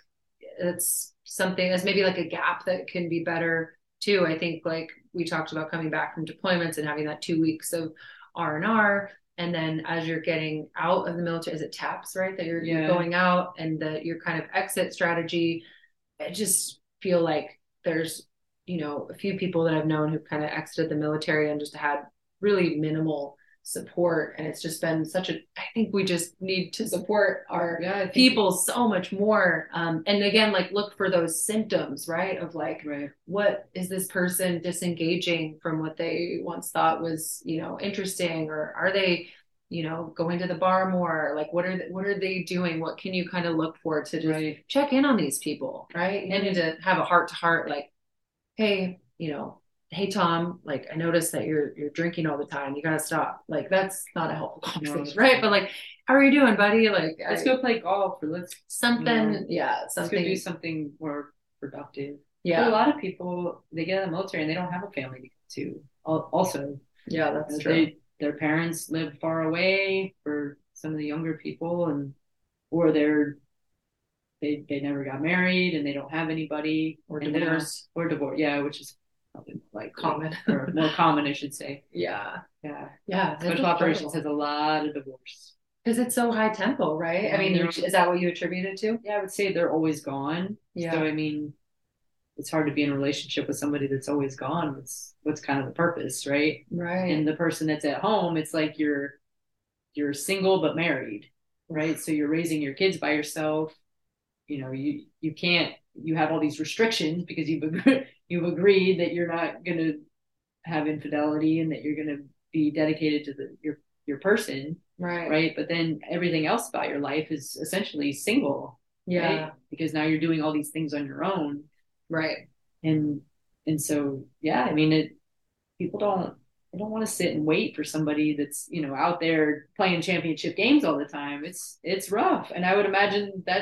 it's something that's maybe like a gap that can be better too. I think like we talked about coming back from deployments and having that two weeks of R and R. And then as you're getting out of the military, is it TAPS, right? That you're, yeah. you're going out, and that your kind of exit strategy. I just feel like there's, you know, a few people that I've known who kind of exited the military and just had really minimal support. And it's just been such a, I think we just need to support our yeah, people so much more. Um, and again, like look for those symptoms, right? Of like, right. what is this person disengaging from what they once thought was, you know, interesting, or are they, you know, going to the bar more? Like, what are, they, what are they doing? What can you kind of look for to just right. check in on these people, right? Mm-hmm. And to have a heart to heart, like, hey, you know, hey, Tom, like, I noticed that you're, you're drinking all the time. You got to stop. Like, that's not a helpful conversation, no, right? But like, how are you doing, buddy? Like, let's I, go play golf, or let's something. You know, yeah. Something. Let's go do something more productive. Yeah. But a lot of people, they get out of the military and they don't have a family to go to also. Yeah, that's true. They, their parents live far away for some of the younger people, and, or they're, they, they never got married and they don't have anybody, or divorced or divorce. Yeah. Which is like common or more common, I should say. Yeah. Yeah. Yeah. Special operations has a lot of divorce. Because it's so high tempo, right? Yeah, I mean, is that what you attribute it to? Yeah, I would say they're always gone. Yeah. So, I mean, it's hard to be in a relationship with somebody that's always gone. It's what's kind of the purpose, right? Right. And the person that's at home, it's like you're you're single but married, right? So you're raising your kids by yourself. You know, you you can't, you have all these restrictions because you've agreed, you've agreed that you're not going to have infidelity and that you're going to be dedicated to the your your person, right? Right. But then everything else about your life is essentially single, yeah. Right? Because now you're doing all these things on your own, right? And and so yeah, I mean, it. People don't they don't want to sit and wait for somebody that's, you know, out there playing championship games all the time. It's it's rough, and I would imagine that's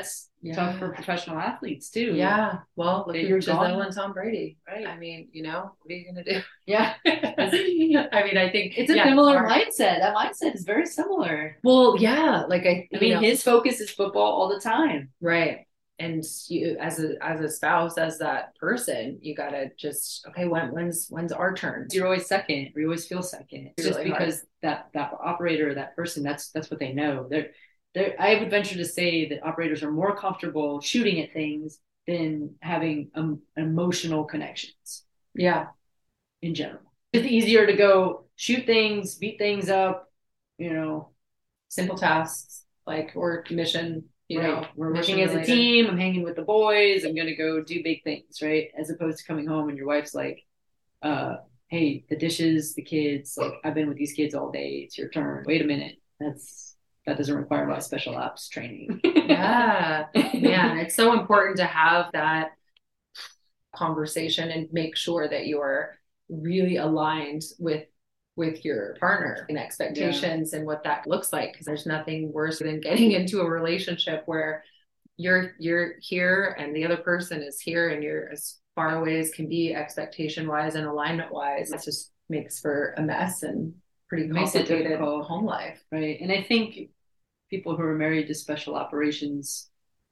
Yeah. tough for professional athletes too. Yeah. Well, look That at you're Giselle gone. and Tom Brady. Right. I mean, you know, what are you going to do? Yeah. I mean, I think It's a yeah, similar hard. mindset. That mindset is very similar. Well, yeah, like I, I you mean, know, his focus is football all the time. right. And you, as a as a spouse, as that person, you gotta just okay. When when's when's our turn? You're always second. You always feel second. It's just Really hard. because that that operator or that person, that's that's what they know. They're they're. I would venture to say that operators are more comfortable shooting at things than having um, emotional connections Yeah. in general. It's easier to go shoot things, beat things up, you know. Simple tasks like or mission. You Right. know, We're mission working as a related. team. I'm hanging with the boys. I'm gonna go do big things, right? As opposed to coming home and your wife's like, uh, hey, the dishes, the kids, like I've been with these kids all day. It's your turn. Wait a minute. That's that doesn't require my special ops training. Yeah. Man, it's so important to have that conversation and make sure that you're really aligned with with your partner and expectations yeah. and what that looks like, because there's nothing worse than getting into a relationship where you're you're here and the other person is here and you're as far away as can be expectation wise and alignment wise. It just makes for a mess and pretty complicated home life. Right. And I think people who are married to special operations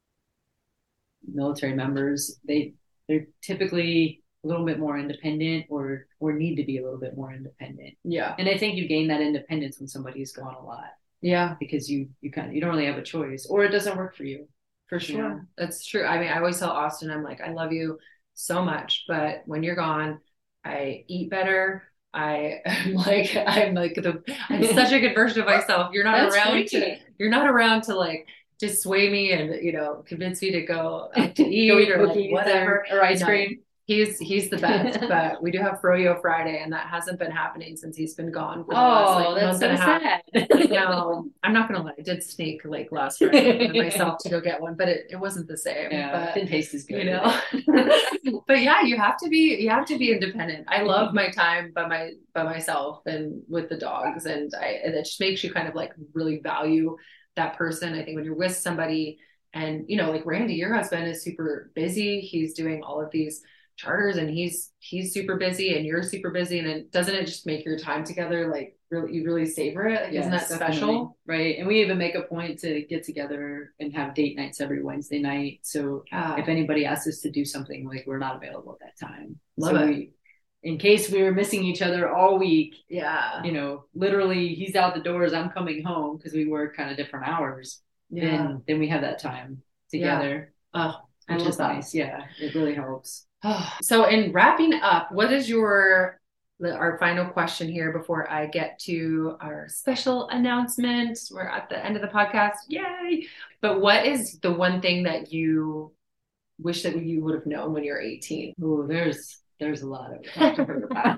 military members, they they're typically a little bit more independent or or need to be a little bit more independent. Yeah. And I think you gain that independence when somebody's gone a lot. Yeah. Because you you kind of you don't really have a choice or it doesn't work for you. For sure. Yeah. That's true. I mean, I always tell Austin, I'm like, I love you so much, but when you're gone, I eat better. I am like I'm like the I'm such a good version of myself. You're not That's around freaky. to you're not around to like dissuade me and you know convince me to go out to eat or like whatever or ice no, cream. He's he's the best, but we do have Froyo Friday, and that hasn't been happening since he's been gone for the oh, last like that's month so and a half. sad. No, I'm not gonna lie. I did sneak like last Friday myself to go get one, but it, it wasn't the same. Yeah, but, it didn't taste as good, you know. But yeah, you have to be you have to be independent. I love my time by my by myself and with the dogs, and I and it just makes you kind of like really value that person. I think when you're with somebody, and you know, like Randy, your husband is super busy. He's doing all of these charters and he's he's super busy and you're super busy, and it doesn't it just make your time together like really you really savor it? Like, yes, isn't that definitely. Special? Right. And we even make a point to get together and have date nights every Wednesday night, so uh, if anybody asks us to do something, like we're not available at that time. Love so it. We, in case we were missing each other all week, yeah, you know, literally he's out the doors, I'm coming home because we work kind of different hours. Yeah. Then then we have that time together. Yeah. Oh, I which love is that. Nice. Yeah, it really helps. So in wrapping up, what is your our final question here before I get to our special announcement? We're at the end of the podcast. Yay. But what is the one thing that you wish that you would have known when you're eighteen? Oh, there's there's a lot of talk to her about.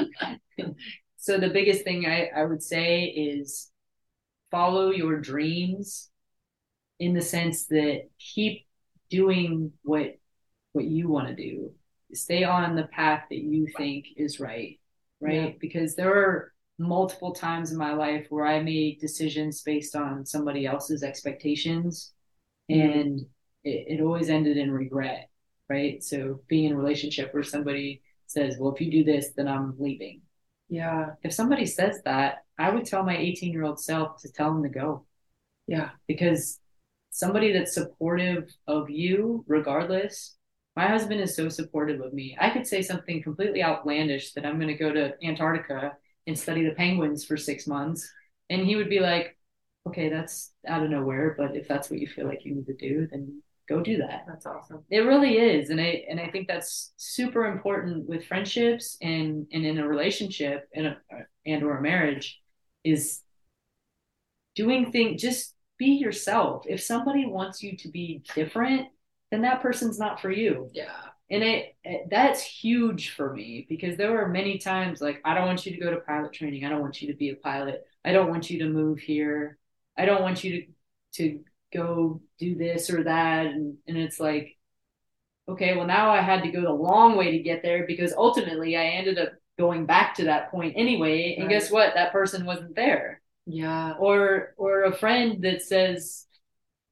So the biggest thing I, I would say is follow your dreams, in the sense that keep doing what what you want to do. Stay on the path that you think is right, right? Yeah. Because there are multiple times in my life where I made decisions based on somebody else's expectations, mm-hmm. and it, it always ended in regret, right? So being in a relationship where somebody says, well, if you do this, then I'm leaving. Yeah. If somebody says that, I would tell my eighteen-year-old self to tell them to go. Yeah. Because somebody that's supportive of you, regardless. My husband is so supportive of me. I could say something completely outlandish, that I'm going to go to Antarctica and study the penguins for six months. And he would be like, okay, that's out of nowhere, but if that's what you feel like you need to do, then go do that. That's awesome. It really is. And I, and I think that's super important with friendships and, and in a relationship and, a, and or a marriage, is doing things, just be yourself. If somebody wants you to be different, then that person's not for you. Yeah. And it, it that's huge for me, because there were many times like, I don't want you to go to pilot training. I don't want you to be a pilot. I don't want you to move here. I don't want you to, to go do this or that. And, and it's like, okay, well now I had to go the long way to get there, because ultimately I ended up going back to that point anyway. And right. Guess what? That person wasn't there. Yeah. Or, or a friend that says,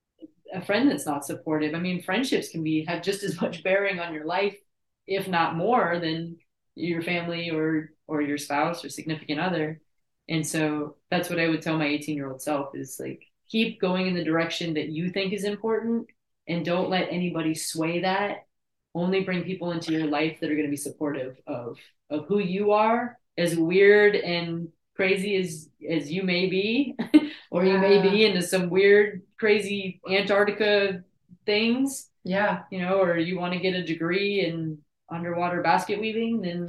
a friend that's not supportive. I mean, friendships can be have just as much bearing on your life, if not more, than your family or or your spouse or significant other. And so that's what I would tell my eighteen year old self is like, keep going in the direction that you think is important and don't let anybody sway that. Only bring people into your life that are going to be supportive of of who you are, as weird and crazy as as you may be, or yeah. you may be into some weird, crazy Antarctica things. Yeah. You know, or you want to get a degree in underwater basket weaving, then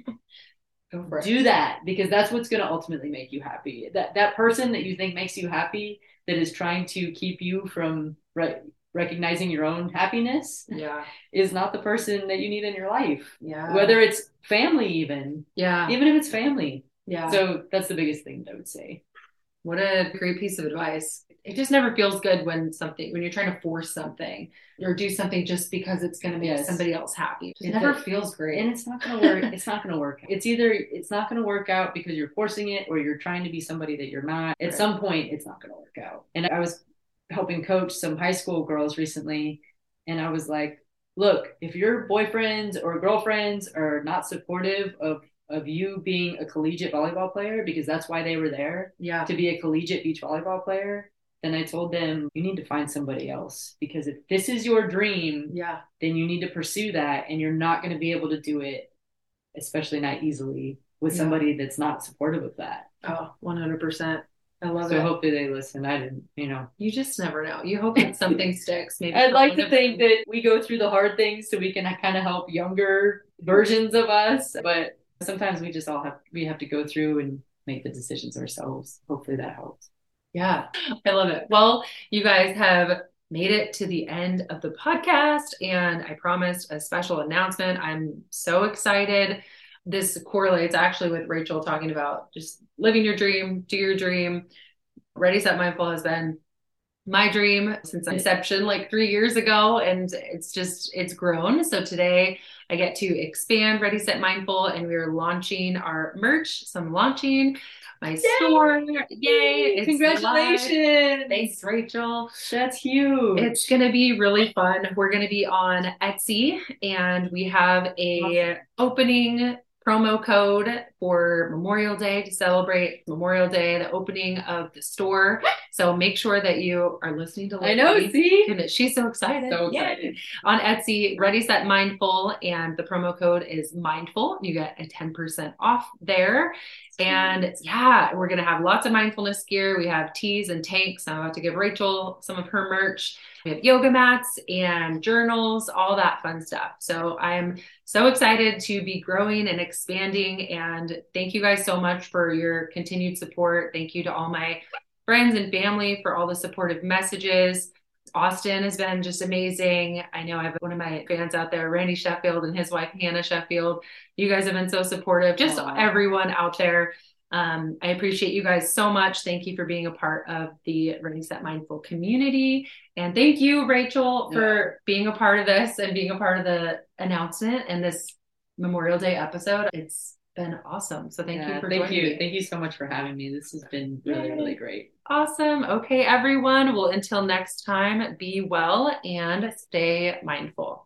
go for it. Do that, because that's what's going to ultimately make you happy. That that person that you think makes you happy, that is trying to keep you from re- recognizing your own happiness, yeah, is not the person that you need in your life. Yeah. Whether it's family, even. Yeah. Even if it's family. Yeah. So that's the biggest thing that I would say. What a great piece of advice. It just never feels good when something, when you're trying to force something or do something just because it's going to make yes. somebody else happy. It never a, feels great. And it's not going to work. It's not going to work. It's either, it's not going to work out because you're forcing it, or you're trying to be somebody that you're not. At right. some point, it's not going to work out. And I was helping coach some high school girls recently. And I was like, look, if your boyfriends or girlfriends are not supportive of of you being a collegiate volleyball player, because that's why they were there, yeah, to be a collegiate beach volleyball player, then I told them, you need to find somebody else, because if this is your dream, yeah, then you need to pursue that, and you're not going to be able to do it, especially not easily, with yeah. somebody that's not supportive of that. Oh, one hundred percent. I love so it. So hopefully they listen. I didn't, you know. You just never know. You hope that something sticks. Maybe I'd like to think that we go through the hard things so we can kind of help younger versions of us, but sometimes we just all have, we have to go through and make the decisions ourselves. Hopefully that helps. Yeah, I love it. Well, you guys have made it to the end of the podcast, and I promised a special announcement. I'm so excited. This correlates actually with Rachel talking about just living your dream, do your dream. Ready, Set, Mindful has been my dream since inception, like three years ago. And it's just, it's grown. So today I get to expand Ready, Set, Mindful, and we are launching our merch. So I'm launching my Yay! store. Yay. It's Congratulations. live. Thanks, Rachel. That's huge. It's going to be really fun. We're going to be on Etsy, and we have a awesome. opening promo code for Memorial Day to celebrate Memorial Day, the opening of the store. So make sure that you are listening to Lily. I know, see? Goodness, she's so excited. So excited. Yay. On Etsy, Ready, Set, Mindful, and the promo code is Mindful. You get a ten percent off there. And yeah, we're going to have lots of mindfulness gear. We have tees and tanks. I'm about to give Rachel some of her merch. We have yoga mats and journals, all that fun stuff. So I'm so excited to be growing and expanding. And thank you guys so much for your continued support. Thank you to all my friends and family for all the supportive messages. Austin has been just amazing. I know I have one of my fans out there, Randy Sheffield, and his wife, Hannah Sheffield. You guys have been so supportive, just Aww. everyone out there. Um, I appreciate you guys so much. Thank you for being a part of the Ready, Set, Mindful community. And thank you, Rachel, yeah. for being a part of this and being a part of the announcement and this Memorial Day episode. It's been awesome. So thank yeah, you for thank joining you. me. Thank you so much for having me. This has been really, really great. Awesome. Okay, everyone. Well, until next time, be well and stay mindful.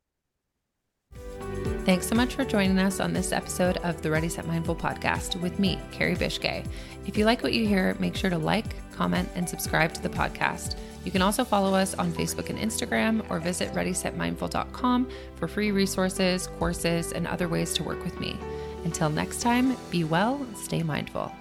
Thanks so much for joining us on this episode of the Ready, Set, Mindful podcast with me, Carrie Bishke. If you like what you hear, make sure to like, comment, and subscribe to the podcast. You can also follow us on Facebook and Instagram, or visit ready set mindful dot com for free resources, courses, and other ways to work with me. Until next time, be well, stay mindful.